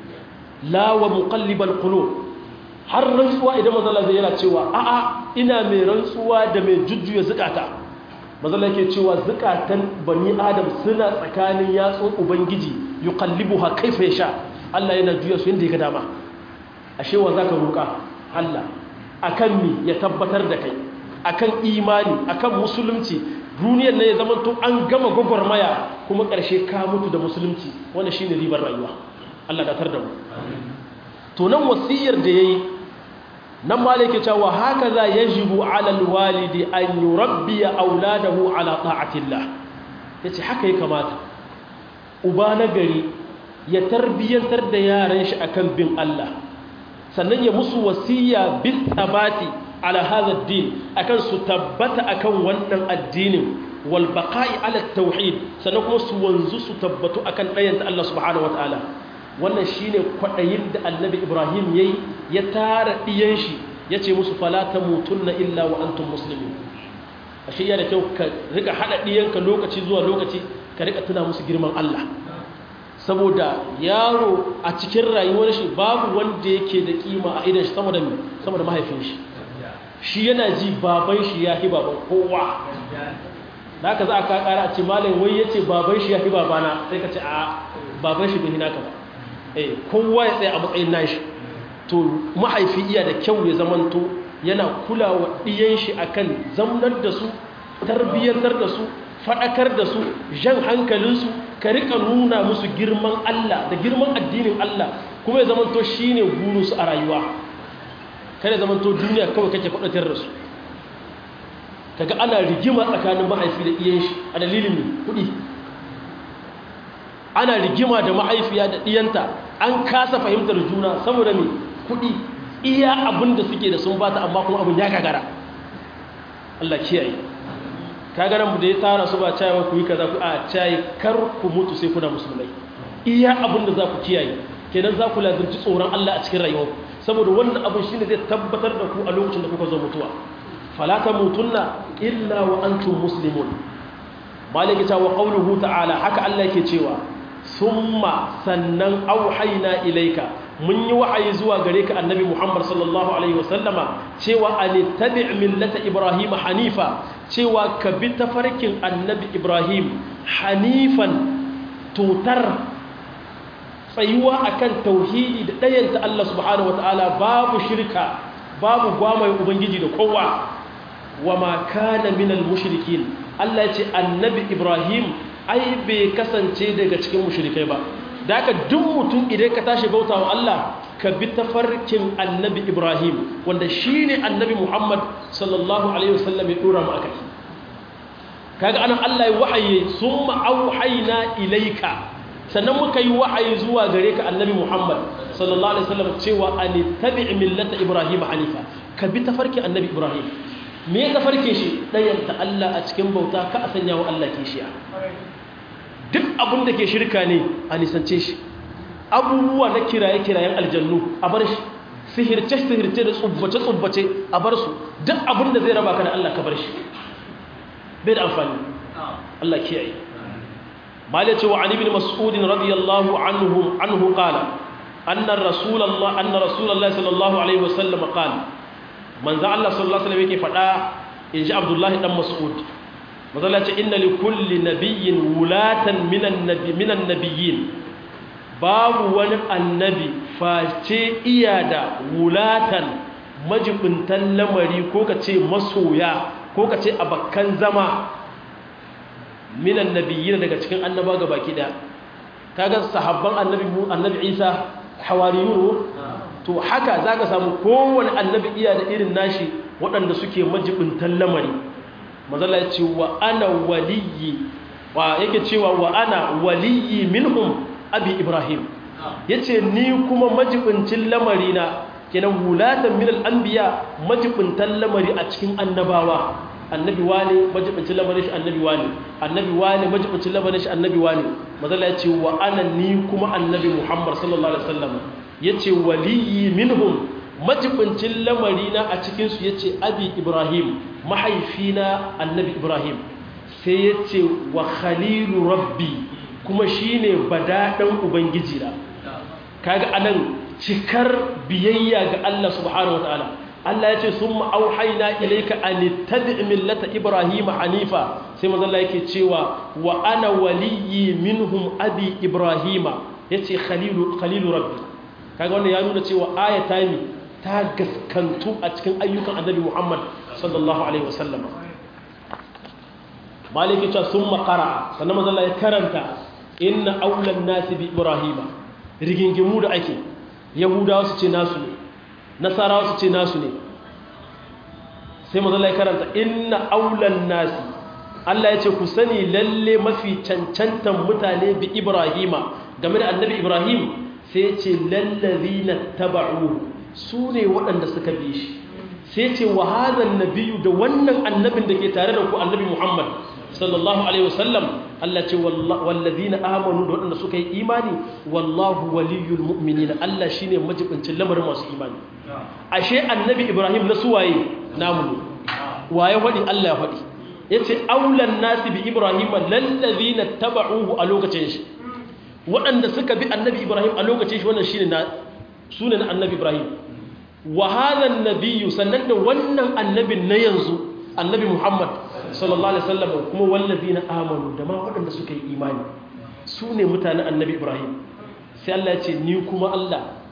Speaker 1: la wa muqallibal qulub har rantsuwa idan manzon Allah yana cewa a'a ina mai rantsuwa da mai jujjuya zakata manzon Allah yake cewa zakatan bani adam suna tsakanin yatsun ubangiji yuqallibuha kaifa yasha Allah yana juya su yanda ya ga dama ashe wa zaka roƙa Allah akan mi ya tabbatar da kai akan imani akan musulunci duniyar ne ya zama to an gama gwagwarmaya kuma ƙarshe ka mutu da musulunci wannan shine ribar rayuwa Allah da tar da mu to nan wasiyar da yayi nan malike cewa haka za yajibu ala alwalidi an yurabbi auladahu ala ta'atillah yace haka ya kamata uba na gari ya tarbiyantar da yaran shi akan bin Allah sannan ya musu wasiya bil tabati ala hadha ad-din akan su tabbata akan wannan addinin wal baqa'i ala tauhid sannan kuma su wanzu su tabbatu akan ɗayanta Allah subhanahu wataala wannan shine kwadayin da Annabi Ibrahim yayi ya tara diyan shi yace musu fala tamutunna illa wa antum muslimun ashe ya da kyau ka rika hada diyanka lokaci zuwa lokaci ka rika tuna musu girman Allah saboda yaro a cikin rayuwar shi babu wanda yake da kima a idan shi sama da sama da mahaifin shi shi yana ji baban shi ya hi baban kowa da haka za a kakara a ce malam wai ya ce baban shi ya hi babana sai ka ce a baban shi bai hina ka ba eh kowa ya tsaye a matsayin nashi to mahaifi iya da kyau ya zamanto yana kulawa ɗiyan shi akan zamnar da su tarbiyyantar da su faɗakar da su jan hankalinsu ka rika nuna musu girman Allah da girman addinin Allah kuma ya zamanto shi ne burinsu a rayuwa kada ya zamanto duniya kawai kake faɗakar da su kaga ana rigima tsakanin mahaifi da iyan shi a dalilin kuɗi ana rigima da mahaifiya da ɗiyanta an kasa fahimtar juna saboda mai kuɗi iya abin da suke da sun bata amma kuma abin ya gagara Allah kiyaye kagaran mu da ya tara su ba cayawa ku yi kaza ku a cayi kar ku mutu sai kuna musulmai iya abin da za ku kiyaye kenan za ku lazimci tsoron Allah a cikin rayuwar saboda wannan abin shine zai tabbatar da ku a lokacin da kuka zo mutuwa fala tamutunna illa wa antum muslimun malaki ta wa qawluhu ta'ala haka Allah yake cewa summa sannan auhayna ilayka mun yi wa'ayi zuwa gare ka annabi Muhammad sallallahu alaihi wasallama cewa anittabi' millata ibrahim hanifa cewa ka bi tafarkin annabi ibrahim hanifan tutar tsayuwa akan tauhidi da dayanta Allah subhanahu wataala babu shirka babu gwamai ubangiji da kowa wama kana minal mushrikin Allah ya ce annabi ibrahim ai bai kasance daga cikin mushrikai ba da haka duk mutum idan ka tashi bautawa Allah ka bi tafarkin annabi Ibrahim wanda shine annabi Muhammad sallallahu alaihi wasallam ya dora mu akai kaga anan Allah ya wahayi summa auhayna ilayka sannan muka yi wahayi zuwa gare ka annabi Muhammad sallallahu alaihi wasallam cewa an tabi' millata Ibrahim hanifa ka bi tafarkin annabi Ibrahim me ya tafarkin shi dayanta Allah a cikin bauta ka a sanya wa Allah kishiya duk abin da ke shirka ne a nisance shi abubuwa na kiraye-kirayen aljannu a bar shi sihirce-sihirce da tsubbace-tsubbace a bar su duk abin da zai raba ka da Allah ka bar shi bai da amfani Allah kiyaye mali cewa an ibn mas'ud radiyallahu anhu anhu qala anna rasulullah anna rasulullah sallallahu alaihi wasallam qala manzo Allah sallallahu alaihi wasallam yake fada inji Abdullah dan Mas'ud mazalla ce inna li kulli nabiyyin wulatan minan nabi minan nabiyyin babu wani annabi face iya da wulatan majibuntan lamari ko kace masoya ko kace abakkan zama minan nabiyyin daga cikin annaba gabaki daya kaga sahabban annabi annabi Isa hawariyun to haka zaka samu kowanne annabi iya da irin nashi waɗanda suke majibuntan lamari mazalla ya ce wa ana waliyi wa yake cewa wa ana waliyi minhum abi ibrahim yace ni kuma majibincin lamari na kenan wulatan min al-anbiya majibintan lamari a cikin annabawa annabi wani majibincin lamarin shi annabi wani annabi wani majibincin lamarin shi annabi wani mazalla ya ce wa ana ni kuma annabi muhammad sallallahu alaihi wasallam yace waliyi minhum majibincin lamarina a cikinsu ya ce abi ibrahim mahaifina annabi ibrahim sai ya ce wa khalilu rabbi kuma shi ne badaɗan ubangiji na kaga anan cikar biyayya ga Allah subhanahu wa ta'ala Allah ya ce sun ma'auhaina ilaika an tabi millata ibrahim hanifa sai mazalla yake cewa wa ana waliyyi minhum abi ibrahima ya ce khalilu khalilu rabbi kaga wannan ya nuna cewa aya ta yi ta gaskantu a cikin ayyukan annabi Muhammad sallallahu alaihi wasallam maliki ta summa qara'a sannan manzo Allah ya karanta inna awlan nasi bi ibrahima rigingimu da ake yahudawa su ce nasu ne nasarawa su ce nasu ne sai manzo Allah ya karanta inna awlan nasi Allah ya ce ku sani lalle mafi cancantan mutane bi ibrahima game da annabi ibrahim sai ya ce lallazina taba'uhu su ne waɗanda suka bi shi sai ce wa hadan nabiyu da wannan annabin da ke tare da ku annabi Muhammad sallallahu alaihi wasallam Allah ce wallazina amanu da waɗanda suka yi imani wallahu waliyul mu'minina Allah shine majibincin lamarin masu imani ashe annabi Ibrahim na suwaye namu ne waye faɗi Allah ya faɗi yace aulan nasi bi Ibrahim lallazina tabauhu a lokacin shi waɗanda suka bi annabi Ibrahim a lokacin shi wannan shine na sunan annabi Ibrahim wa hadha an-nabiyyu sannan da wannan annabin na yanzu annabi Muhammad sallallahu alaihi wasallam kuma wallazina amanu da ma waɗanda suka yi imani su ne mutanen annabi Ibrahim sai Allah ya ce ni kuma Allah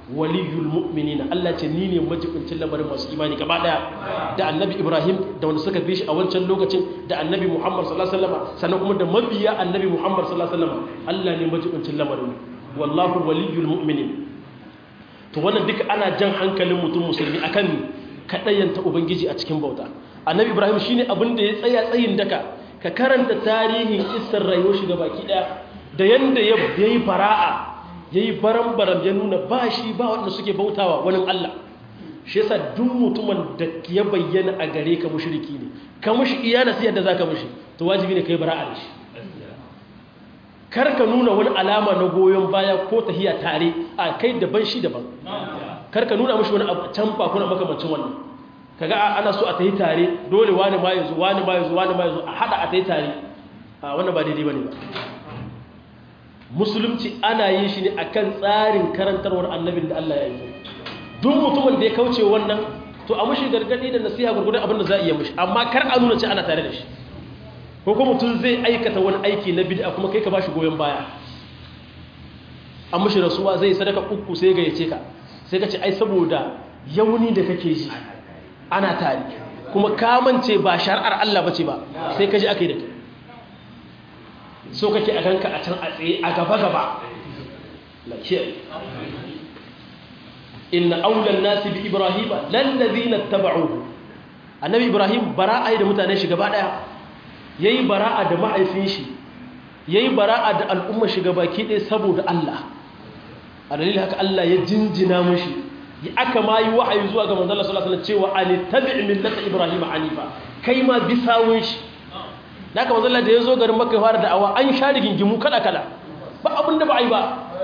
Speaker 1: waliyul mu'minina Allah ce ni ne majibincin lamarin masu imani gaba daya da annabi Ibrahim da wanda suka bi shi a wancan lokacin da annabi Muhammad sallallahu alaihi wasallam sannan kuma da mabiya annabi Muhammad sallallahu alaihi wasallam Allah ne majibincin lamarin wallahu waliyul mu'minin to wannan duka ana jan hankalin mutum musulmi akan kadayanta ubangiji a cikin bauta annabi Ibrahim shine abin da ya tsaya tsayin daka ka karanta tarihin kissar rayuwar shi gabaki daya da yanda ya yi fara'a ya yi baran-baran ya nuna ba shi ba wanda suke bautawa wani Allah shi yasa duk mutumin da ya bayyana a gare ka mushriki ne ka mushi iya nasiyar da za ka mushi to wajibi ne ka yi bara'a da shi kar ka nuna wani alama na goyon baya ko tahiya tare a kai daban shi daban kar ka nuna mushi wani abu can fa kuna makamancin wannan kaga ana so a tahi tare dole wani ma yanzu wani ma yanzu wani ma yanzu a hada a tahi tare a wannan ba daidai bane ba musulunci ana yin shi ne akan tsarin karantarwar annabin da Allah ya yi duk mutumin da ya kauce wannan to a mushi gargadi da nasiha gurgurdan abin da za a iya mushi amma kar a nuna ce ana tare da shi ko kuma mutum zai aikata wani aiki na bid'a kuma kai ka bashi goyon baya an mushi rasuwa zai sadaka uku sai ga yace ka sai ka ce ai saboda yauni da kake ji ana tare kuma ka mance ba shar'ar Allah bace ba sai ka ji akai da kai so kake a ganka a can a tsaye a gaba-gaba lakiyar inna aulan nasi bi ibrahima lallazina taba'uhu annabi ibrahim bara'a da mutanen shi gaba daya yayi bara'a da mahaifin shi yayi bara'a da al'umma shi gabaki ɗaya saboda Allah a dalilin haka Allah ya jinjina mishi ya aka ma yi wa'ayi zuwa ga manzon Allah sallallahu alaihi wasallam cewa an tabi' millata ibrahima hanifa kai ma bisawun shi da aka mazalla da ya zo garin maka fara da'awa an sha rigingimu kala-kala ba abin da ba a yi ba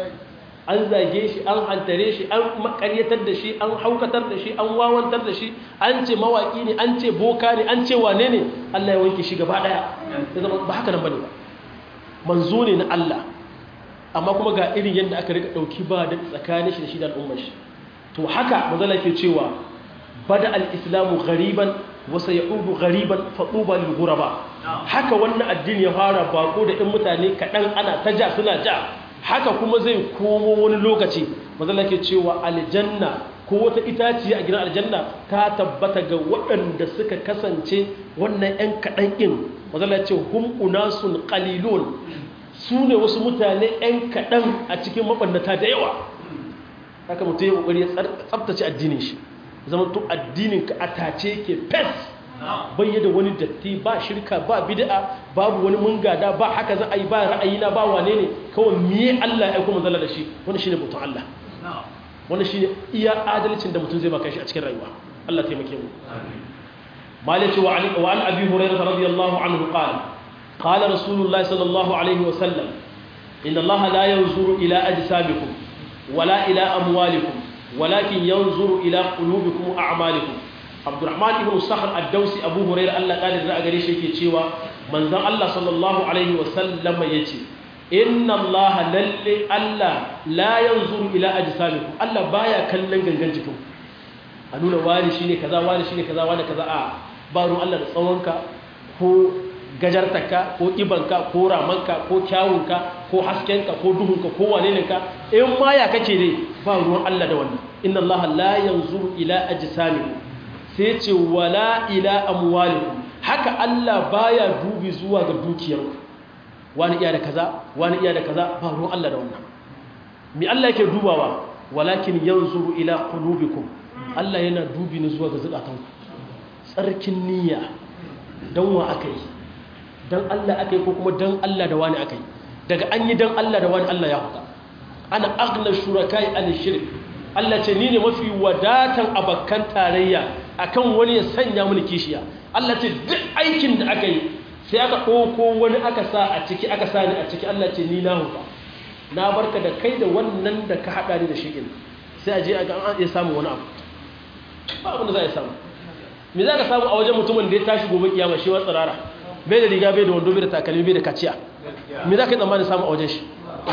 Speaker 1: an zage shi an hantare shi an makaryatar da shi an haukatar da shi an wawantar da shi an ce mawaki ne an ce boka ne an ce wane ne Allah ya wanke shi gaba daya ba haka nan bane ba manzo ne na Allah amma kuma ga irin yadda aka rika dauki ba da tsakanin shi da shi da al'ummar shi to haka mazalla ke cewa bada al-islamu ghariban wasa ya'udu ghariban fatuba lil ghuraba haka wannan addini ya fara bako da ɗan mutane kaɗan ana ta ja suna ja haka kuma zai komo wani lokaci mazalla ke cewa aljanna ko wata itaciya a gidan aljanna ta tabbata ga waɗanda suka kasance wannan ƴan kaɗan ɗin mazalla ce hum unasun qalilun su ne wasu mutane ƴan kaɗan a cikin mabannata da yawa haka mutum ya kokari ya tsaftace addinin shi zama to addinin ka atace ke fes bayyana wani datti ba shirka ba bid'a babu wani mungada ba haka za a yi ba ra'ayina ba wane ne kawai miye Allah ya aiko manzala da shi wani shine mutum Allah wani shine iya adalcin da mutum zai baka shi a cikin rayuwa Allah taimake mu malaka wa ali wa an abi hurairah radiyallahu anhu qala qala rasulullahi sallallahu alaihi wa sallam inna Allah la yanzuru ila ajsamikum wala ila amwalikum walakin yanzuru ila qulubikum wa a'malikum Abdurrahman ibn Sakhr ad-Dawsi Abu Hurairah Allah kadir da gare shi yake cewa manzon Allah sallallahu alaihi wasallam yace inna Allah lalle Allah la yanzuru ila ajsamikum Allah baya kallon gangan jikin a nuna wani shine kaza wani shine kaza wani kaza a ba ruwan Allah da tsawonka ko gajartarka ko kibanka ko ramanka ko kyawunka ko haskenka ko duhunka ko waneninka in ma ya kake dai ba ruwan Allah da wannan inna Allah la yanzuru ila ajsamikum sai ce wala ila amwalikum haka Allah baya dubi zuwa ga dukiyarku wani iya da kaza wani iya da kaza ba ruwan Allah da wannan mi Allah yake dubawa walakin yanzuru ila qulubikum Allah yana dubi ne zuwa ga zukatanku tsarkin niyya dan wa akai dan Allah akai ko kuma dan Allah da wani akai daga an yi dan Allah da wani Allah ya huta ana aghna shurakai an shirk Allah ce ni ne mafi wadatan abakan tarayya akan wani ya sanya mini kishiya Allah ce duk aikin da aka yi sai aka ɗauko wani aka sa a ciki aka sa ni a ciki Allah ce ni na huta na barka da kai da wannan da ka haɗa ni da shi ɗin sai a je a ga an iya samun wani abu ba abin da za a yi samu me za ka samu a wajen mutumin da ya tashi gobe kiyama shi wani tsirara bai da riga bai da wando bai da takalmi bai da kaciya me za ka yi tsammanin samu a wajen shi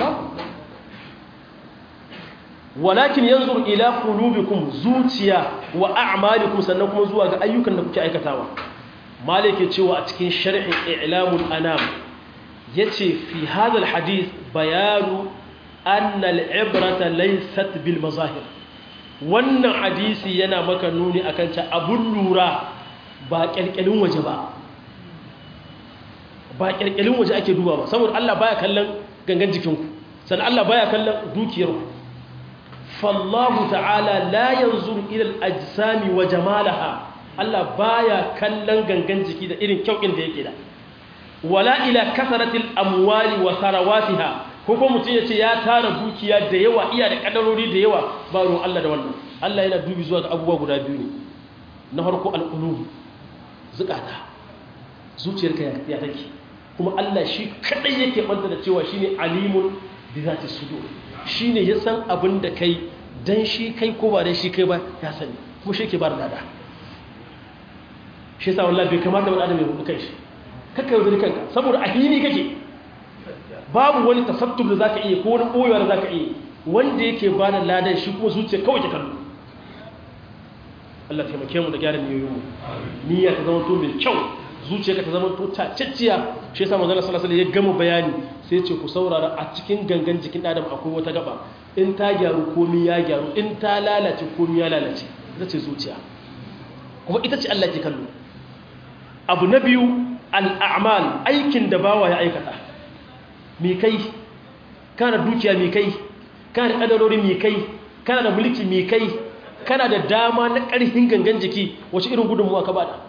Speaker 1: walakin yanzur ila qulubikum zuciya wa a'malikum sannan kuma zuwa ga ayyukan da kuke aikatawa malike cewa a cikin sharhin i'lamul anam yace fi hadha alhadith bayanu anna al'ibrata laysat bil mazahir wannan hadisi yana maka nuni akan ta abun lura ba kyalkyalin waje ba ba kyalkyalin waje ake duba ba saboda Allah baya kallon gangan jikinku sannan Allah baya kallon dukiyarku fallahu ta'ala la yanzuru ila al-ajsami wa jamalaha Allah baya kallon gangan jiki da irin kyaukin da yake da wala ila kasaratil amwali wa sarawatiha ko ko mutum yace ya tara dukiya da yawa iya da kadarori da yawa ba ruwan Allah da wannan Allah yana dubi zuwa ga abubuwa guda biyu ne na farko al-qulub zukata zuciyarka ya take kuma Allah shi kadai yake banta da cewa shine alimun bi zati sudur shine ya san abin da kai dan shi kai ko ba dan shi kai ba ya sani kuma shi yake bar dada shi yasa wallahi bai kamata wani adam ya rubuta kai shi kakka yaudari kanka saboda ahini kake babu wani tasattur da zaka iya ko wani boyewa da zaka iya wanda yake bada ladan shi kuma zuciya kawai ta kallo Allah ya taimake mu da gyaran niyoyin mu niyya ta zama to mai kyau zuciyarka ta zama to tacciya shi yasa manzo sallallahu alaihi wasallam ya gama bayani sai ya ce ku saurara a cikin gangan jikin adam akwai wata gaba in ta gyaru komai ya gyaru in ta lalace komai ya lalace ita ce zuciya kuma ita ce Allah ke kallo abu na biyu al'amal aikin da bawa ya aikata mi kai kana dukiya mi kai kana da kadarori mi kai kana da mulki mi kai kana da dama na ƙarfin gangan jiki wace irin gudunmuwa ka bada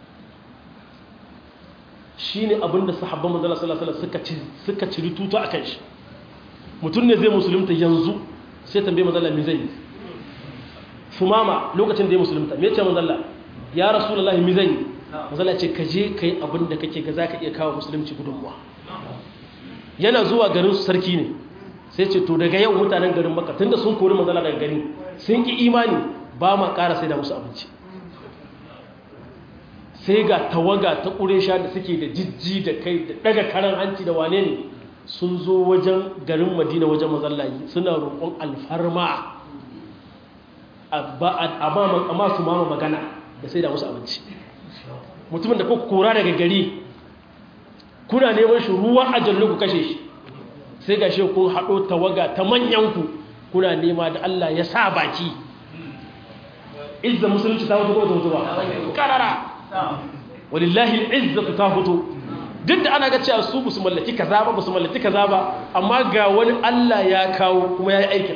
Speaker 1: shine abinda sahabban manzo sallallahu alaihi wasallam suka ci suka ci rututu akan shi mutum ne zai musulunta yanzu sai tambaye manzo Allah me zai Sumama lokacin da ya musulunta me yace manzo Allah ya rasulullahi me zai manzo Allah ce ka je kai abinda kake ga zaka iya kawo musulunci gudunmuwa yana zuwa garin su sarki ne sai ce to daga yau mutanen garin Makka tunda sun kori manzo Allah daga gari sun ki imani ba ma ƙara sai da musu abinci sai ga tawaga ta ƙuresha da suke da jijji da kai da daga karan hanci da wane ne sun zo wajen garin Madina wajen mazallayi suna roƙon alfarma amma su mama magana da sai da musu abinci mutumin da kuka kora daga gari kuna neman shi ruwan ajallu ku kashe shi sai ga shi kun haɗo tawaga ta manyanku kuna nema da Allah ya sa baki izza musulunci ta fito ko ta fito ba karara walillahi al'izzatu ta fito duk da ana ga cewa su musu mallaki kaza ba musu mallaki kaza ba amma ga wani Allah ya kawo kuma ya yi aikin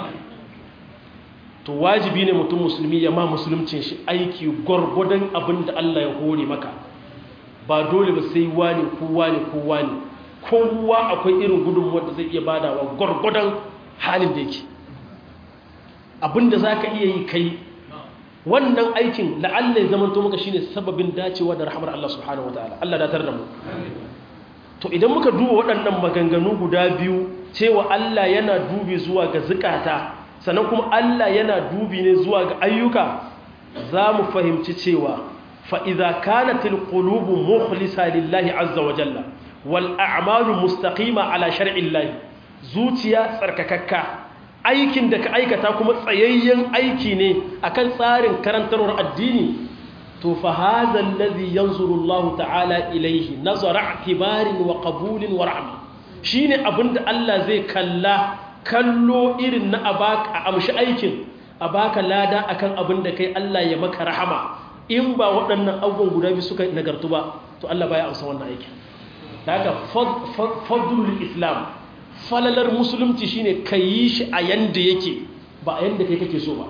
Speaker 1: to wajibi ne mutum musulmi ya ma musulmcin shi aiki gwargwadon abin da Allah ya hore maka ba dole ba sai wani ko wani ko wani kowa akwai irin gudunmuwar da zai iya badawa gwargwadon halin da yake abin da za ka iya yi kai wannan aikin la'alla ya zamanto maka shine sababin dacewa da rahmar Allah subhanahu wataala Allah datar da mu to idan muka duba waɗannan maganganu guda biyu cewa Allah yana dubi zuwa ga zukata sannan kuma Allah yana dubi ne zuwa ga ayyuka za mu fahimci cewa fa idza kanatil qulubu mukhlisa lillahi azza wa jalla wal a'malu mustaqima ala shar'i llahi zuciya tsarkakakka aikin da ka aikata kuma tsayayyen aiki ne akan tsarin karantarwar addini to fa hadha alladhi yanzuru Allah ta'ala ilayhi nazara i'tibarin wa qabulin wa rahma shine abinda Allah zai kalla kallo irin na abaka a amshi aikin abaka lada akan abinda kai Allah ya maka rahama in ba waɗannan abubuwan guda biyu suka nagartu ba to Allah baya amsa wannan aikin daga fadlul islam falalar musulunci shine ka yi shi a yanda yake ba a yanda kai kake so ba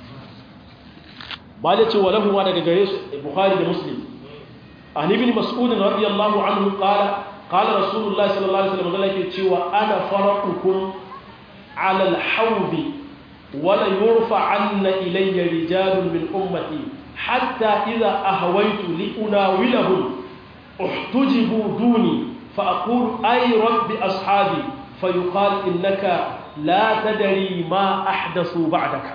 Speaker 1: ba da ce walahu ma daga gare su bukhari da muslim an ibn mas'ud radiyallahu anhu qala qala rasulullahi sallallahu alaihi wasallam yake cewa ana faraqukum ala al-hawd wa la yurfa anna ilayya rijalun min ummati hatta idha ahawaytu li unawilahum uhtujibu duni fa aqulu ay rabbi ashabi فيقال إنك لا تدري ما أحدثوا بعدك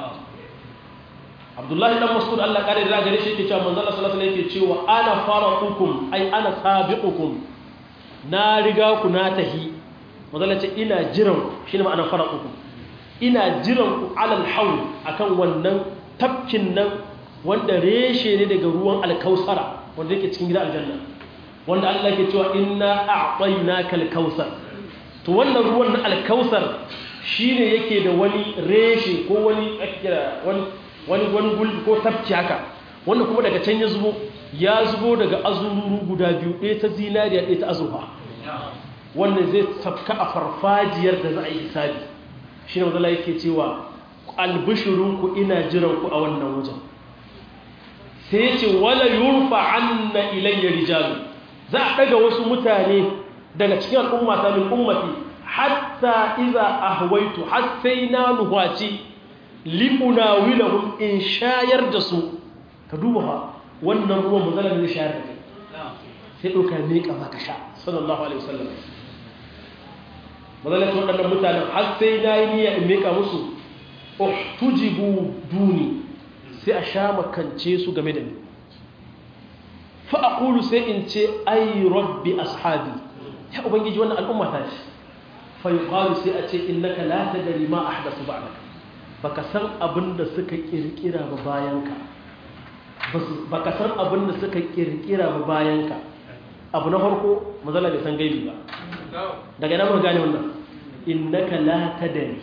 Speaker 1: عبد الله بن مسعود الله قال إذا قال شيء كذا من الله صلى الله عليه وسلم يقول أنا فارقكم أي أنا سابقكم نارجاكم ناتهي من الله يقول إنا جرم شنو أنا فارقكم إنا جرم على الحوض أكن ونن تبكن wanda reshe ne daga ruwan alkausara wanda yake cikin gidan aljanna wanda Allah yake cewa inna a'tainaka alkausar to wannan ruwan na alkausar shine yake da wani reshe ko wani akira wani wani wani gulbi ko tafki haka wanda kuma daga can ya zubo ya zubo daga azururu guda biyu ɗaya ta zinariya ɗaya ta azurfa wannan zai tafka a farfajiyar da za a yi hisabi shine manzo Allah yake cewa albishirunku ina jiranku a wannan wajen sai ce wala yurfa anna ilayya rijalu za a daga wasu mutane daga cikin al'umma ta min ummati hatta idza ahwaitu har sai na nuhaci libuna wilahum in shayar da su ka duba ha wannan ruwan muzalan ne shayar da kai sai doka ne ka maka sha sallallahu alaihi wasallam muzalan wadannan mutanen har sai na yi niyya in meka musu uhtujibu duni sai a sha makance su game da ni fa aqulu sai in ce ay rabbi ashabi ya ubangiji wannan al'umma ta ce fa yuqalu sai a ce innaka la tadri ma ahdathu ba'daka baka san abinda suka kirkira ba bayanka baka san abinda suka kirkira ba bayanka abu na farko mazala bai san gaibi ba daga nan mun gane wannan innaka la tadri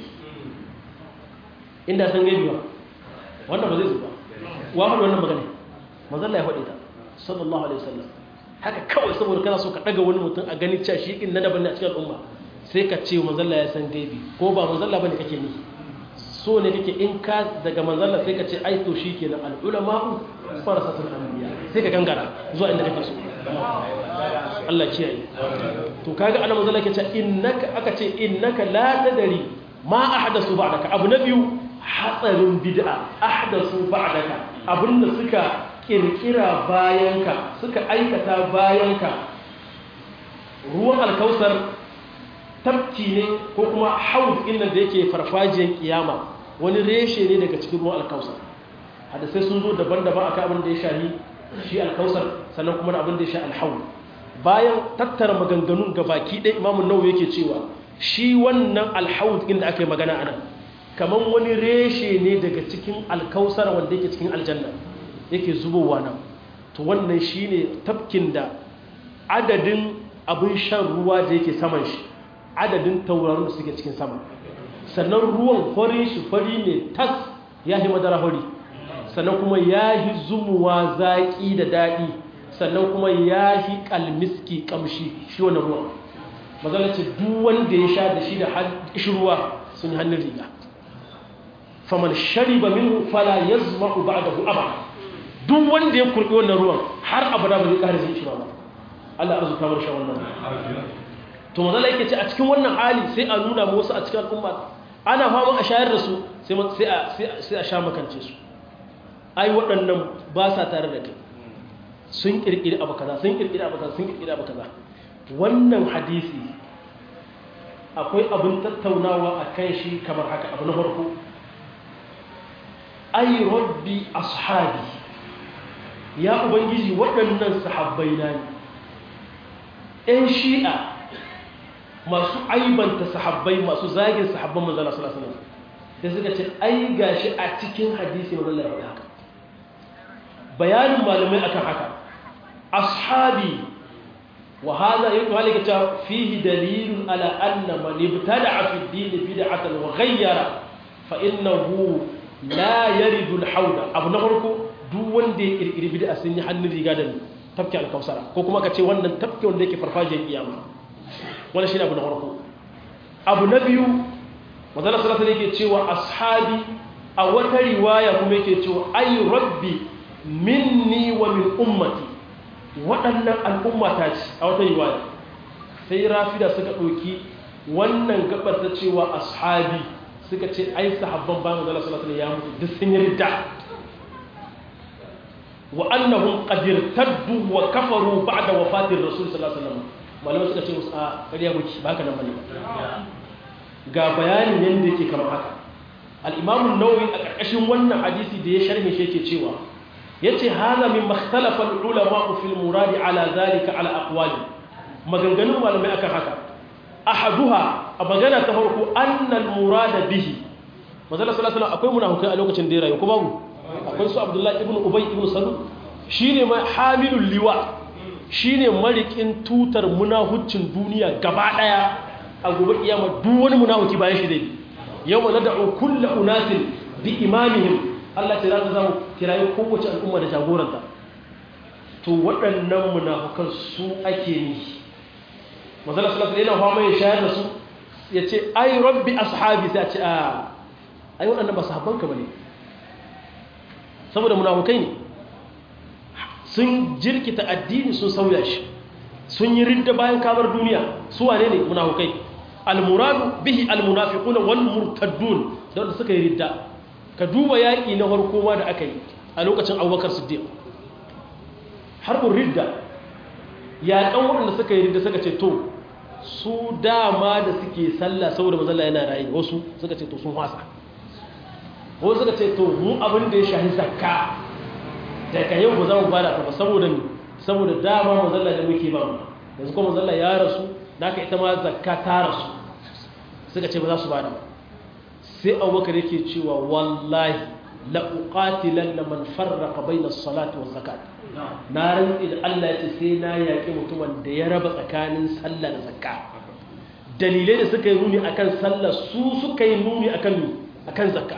Speaker 1: inda san gaibi ba wannan ba zai zuba wa faɗi wannan magana manzon Allah ya faɗi ta sallallahu alaihi wasallam haka kawai saboda kana so ka daga wani mutum a gani cewa shi in na daban ne a cikin al'umma sai ka ce manzon Allah ya san gaibi ko ba manzon Allah bane kake ni so ne kake in ka daga manzon Allah sai ka ce ai to shikenan al ulama'u farasatul anbiya sai ka gangara zuwa inda kake so Allah kiyaye to kaga ana manzon Allah yake cewa innaka aka ce innaka la tadri ma ahdathu ba'daka abu na biyu hatsarin bid'a ahdathu ba'daka abinda suka kirkira bayanka suka aikata bayanka ruwan alkausar tafki ne ko kuma haud inda da yake farfajiyar kiyama wani reshe ne daga cikin ruwan alkausar hadisai sun zo daban-daban akan abin da ya shahi shi alkausar sannan kuma abin da ya sha alhaud bayan tattara maganganun gabaki ɗaya imamun nawawi yake cewa shi wannan alhaud inda aka yi magana anan kamar wani reshe ne daga cikin alkausar wanda yake cikin aljanna yake zubowa nan to wannan shine tafkin da adadin abin shan ruwa da yake saman shi adadin tauraron da suke cikin sama sannan ruwan fari shi fari ne tas ya yi madara fari sannan kuma ya yi zumuwa zaƙi da daɗi sannan kuma ya yi kalmiski kamshi shi wannan ruwan mazala ce duk wanda ya sha da shi da shi ruwa sun yi hannun riga faman shariba minhu fala yazma'u ba'dahu abada duk wanda ya kurbi wannan ruwan har abada ba zai ƙara jin shi ba Allah arzuta bar sha wannan to mazala yake ce a cikin wannan hali sai a nuna mu wasu a cikin al'umma ana fama a shayar da su sai sai a sai a sha makance su ai waɗannan ba sa tare da kai sun kirkiri abu kaza sun kirkiri abu kaza sun kirkiri abu kaza wannan hadisi akwai abin tattaunawa akan shi kamar haka abu na farko ay rabbi ashabi ya ubangiji waɗannan sahabbai na ne ɗan shi'a masu aibanta sahabbai masu zagin sahabban manzala sallallahu alaihi wasallam da suka ce ai gashi a cikin hadisi manzon Allah ya haka bayanin malamai akan haka ashabi wa hadha yaqulu ta fihi dalilun ala anna man ibtada'a fi ad-din bid'atan wa ghayyara fa innahu la yaridu al-hawda abu na farko duk wanda ya kirkiri bid'a sun yi hannun riga da tafki al-kausara ko kuma kace wannan tafki wanda yake farfajiyar kiyama wannan shine abu na farko abu na biyu manzo sallallahu alaihi yake cewa ashabi a wata riwaya kuma yake cewa ay rabbi minni wa min ummati waɗannan al'ummata ce a wata riwaya sai rafida suka ɗauki wannan gabar ta cewa ashabi suka ce ai sahabban bayan manzo sallallahu alaihi ya mutu duk sun yi ridda wa annahum qad irtaddu wa kafaru ba'da wafatir rasul sallallahu alaihi wasallam malamai suka ce musu a ƙarya muke ba ka nan bane ga bayanin yanda yake kamar haka al-imam an-nawawi a ƙarƙashin wannan hadisi da ya sharhi shi yake cewa yace hada min makhtalafa al-ulama fi al-murad ala zalika ala aqwali maganganun malamai akan haka ahaduha a magana ta farko annal murada bihi manzala sallallahu alaihi wasallam akwai munafikai a lokacin da ya rayu ko babu akwai su abdullahi ibn ubay ibn salul shine mai hamilul liwa shine marikin tutar munahuccin duniya gaba daya a gobe kiyama duk wani munafiki bayan shi dai yawma nad'u kullu unasin bi imamihim Allah ta rana zamu kirayi kowace al'umma da jagoranta to waɗannan munafukan su ake ni manzo Allah sallallahu alaihi wasallam yana fama ya shayar da su yace ai rabbi ashabi sai a ce a ai waɗannan ba sahabbanka bane saboda munafukai ne sun jirkita addini sun sauya shi sun yi ridda bayan kabar duniya su wane ne munafukai almuradu bihi almunafiqun wal murtaddun da wanda suka yi ridda ka duba yaki na farko ma da aka yi a lokacin Abubakar Siddiq harbin ridda ya dan wanda suka yi ridda suka ce to su dama da suke sallah saboda manzo Allah yana rayi wasu suka ce to sun fasa wasu suka ce to mu abin da ya shahi zakka daga yau ba za mu bada ta ba saboda ni saboda dama mazalla da muke ba mu yanzu kuma mazalla ya rasu naka ita ma zakka ta rasu suka ce ba za su bada ba sai Abubakar yake cewa wallahi la uqatilanna man farraqa bayna as-salati waz zakat na rantsi da Allah ya ce sai na yaki mutumin da ya raba tsakanin sallah da zakka dalilai da suka yi nuni akan sallah su suka yi nuni akan akan zakka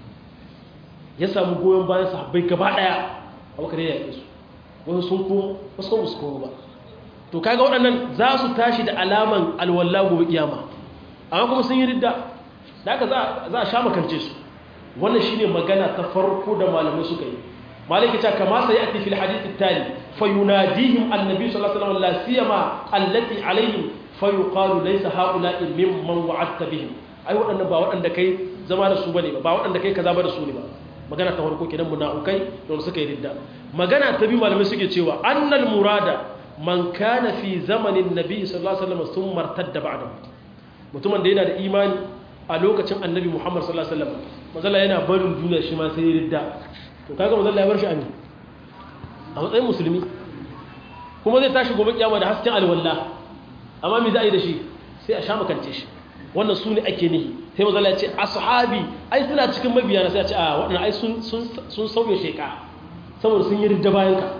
Speaker 1: ya samu goyon bayan sahabbai gaba daya Abubakar ya yake su wasu sun ko wasu kuma su ko ba to kaga waɗannan za su tashi da alaman alwala gobe kiyama amma kuma sun yi ridda da haka za a sha makance su wannan shine magana ta farko da malamai suka yi malaki ta kama sai ati fil hadith at-tali fayunadihim annabi sallallahu alaihi wasallam la siyama allati alaihim fayuqalu laysa haula'i mimman wa'adta bihim ai waɗannan ba waɗanda kai zama da su bane ba ba waɗanda kai kaza ba da su ne ba magana ta farko kenan munafikai don suka yi ridda magana ta bi malamai suke cewa annal murada man kana fi zamanin nabi sallallahu alaihi wasallam sun martadda ba'da mutumin da yana da imani a lokacin annabi Muhammad sallallahu alaihi wasallam mazalla yana barin duniya shi ma sai ridda to kaga mazalla ya bar shi amin a matsayin musulmi kuma zai tashi gobe kiyama da hasken alwala amma me za a yi da shi sai a sha makance shi wannan su ne ake nihi sai mazalla ya ce ashabi ai suna cikin mabiyana sai a ce a waɗannan ai sun sun sun sauya sheka saboda sun yi ridda bayan ka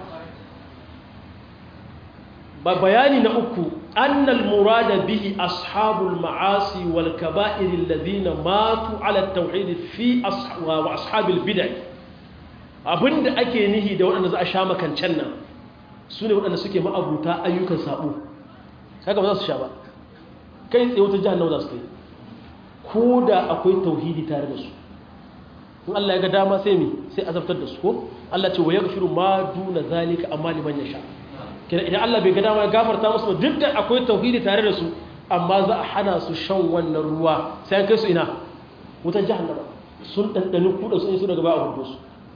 Speaker 1: ba bayani na uku annal murada bihi ashabul ma'asi wal kaba'ir alladhina matu ala at-tauhid fi wa ashabil bid'ah abinda ake nihi da waɗanda za a sha makancan nan sune waɗanda suke ma'abuta ayyukan sabo kaga ba za su sha ba kai tsaye wata jahannama za su kai ko da akwai tauhidi tare da su in Allah ya ga dama sai mi sai azabtar da su ko Allah ce wa yaghfiru ma duna zalika amma liman yasha kina idan Allah bai ga dama ya gafarta musu duk da akwai tauhidi tare da su amma za a hana su shan wannan ruwa sai an kai su ina wutar jahannama sun dandani kuda sun yi su daga baya a hudu su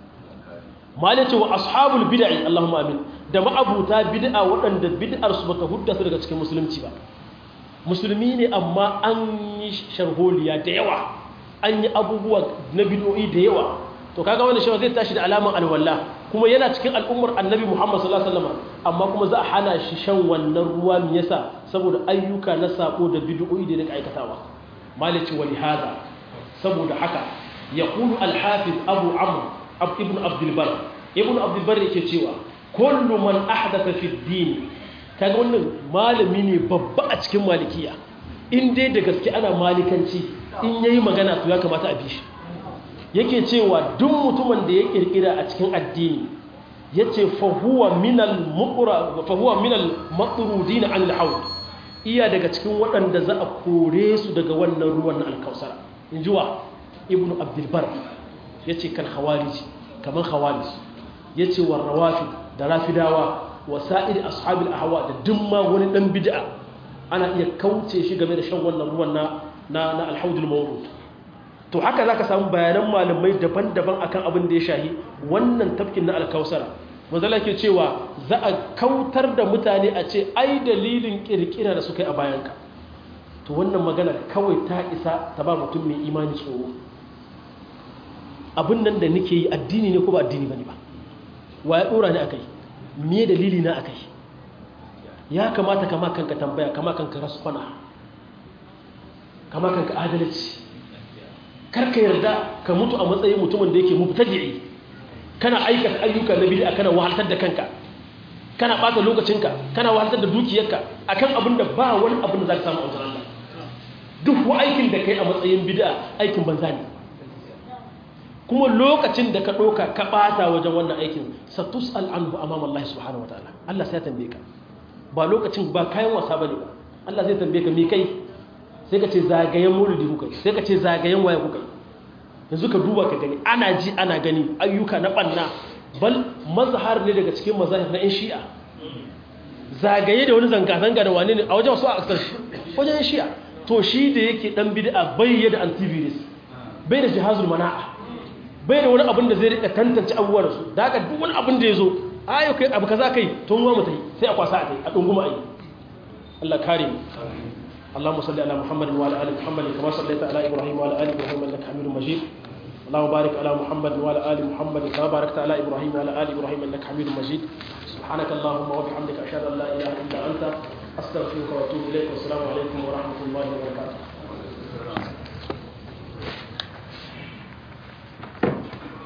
Speaker 1: malai ce wa ashabul bid'ah Allahumma amin da ma'abuta bid'a waɗanda bid'ar su bata hudda su daga cikin musulunci ba musulmi ne amma an yi sharholiya da yawa an yi abubuwa na bid'o'i da yawa to kaga wannan shi zai tashi da alaman alwala kuma yana cikin al'ummar annabi Muhammad sallallahu alaihi wasallam amma kuma za a hana shi shan wannan ruwa me yasa saboda ayyuka na sako da bid'o'i da yake aikatawa malici wali hada saboda haka yaqulu al-hafiz abu amr ibn abdul bar ibn abdul bar yake cewa kullu man ahdatha fi ad-din kaga wannan malami ne babba a cikin malikiya in dai da gaske ana malikanci in yayi magana to ya kamata a bi shi yake cewa duk mutumin da ya kirkira a cikin addini yace fa huwa minal muqra fa huwa minal matrudin an al-haud iya daga cikin waɗanda za a kore su daga wannan ruwan al-kausara injiwa ibnu abdul bar yace kan khawarij kaman khawarij yace war rawafid da rafidawa wasa'ir ashabil ahwa da dumma wani dan bid'a ana iya kauce shi game da shan wannan ruwan na na al-haud al-mawrud to haka zaka samu bayanan malamai daban-daban akan abin da ya shahi wannan tafkin na al-kausara manzala ke cewa za a kautar da mutane a ce ai dalilin kirkira da suka yi a bayanka to wannan magana kawai ta isa ta ba mutum mai imani tsoro abin nan da nake yi addini ne ko ba addini bane ba wa ya dora ni akai me dalili na akai ya kamata kama kanka tambaya kama kanka raskwana kama kanka adalci karka yarda ka mutu a matsayin mutumin da yake mubtadi'i kana aikata ayyuka na bid'a kana wahaltar da kanka kana bata lokacinka kana wahaltar da dukiyarka akan abin da ba wani abin da zaka samu a wajen Allah duk aikin da kai a matsayin bid'a aikin banza ne kuma lokacin da ka ɗauka ka ɓata wajen wannan aikin satus al'anhu amama Allah subhanahu wa ta'ala Allah sai ya tambaye ka ba lokacin ba kayan wasa bane ba Allah zai tambaye ka me kai sai ka ce zagayen maulidi kuka sai ka ce zagayen waya kuka yanzu ka duba ka gani ana ji ana gani ayyuka na banna bal mazhar ne daga cikin mazahir na 'yan shi'a zagaye da wani zanga-zanga da wane ne a wajen wasu a ƙasar wajen shi'a to shi da yake dan bid'a bai da antivirus bai da jihazul mana'a bai da wani abin da zai rika tantance abubuwan su da haka duk wani abin da ya zo ayo kai abu kaza kai tun ruwa mutai sai a kwasa a kai a dunguma ai Allah kare mu Allahumma salli ala Muhammad wa ala ali Muhammad kama sallaita ala Ibrahim wa ala ali Ibrahim innaka Hamidum Majid Allahumma barik ala Muhammad wa ala ali Muhammad kama barakta ala Ibrahim wa ala ali Ibrahim innaka Hamidum Majid سبحانك اللهم وبحمدك أشهد أن لا إله إلا أنت أستغفرك وأتوب إليك والسلام عليكم ورحمة الله وبركاته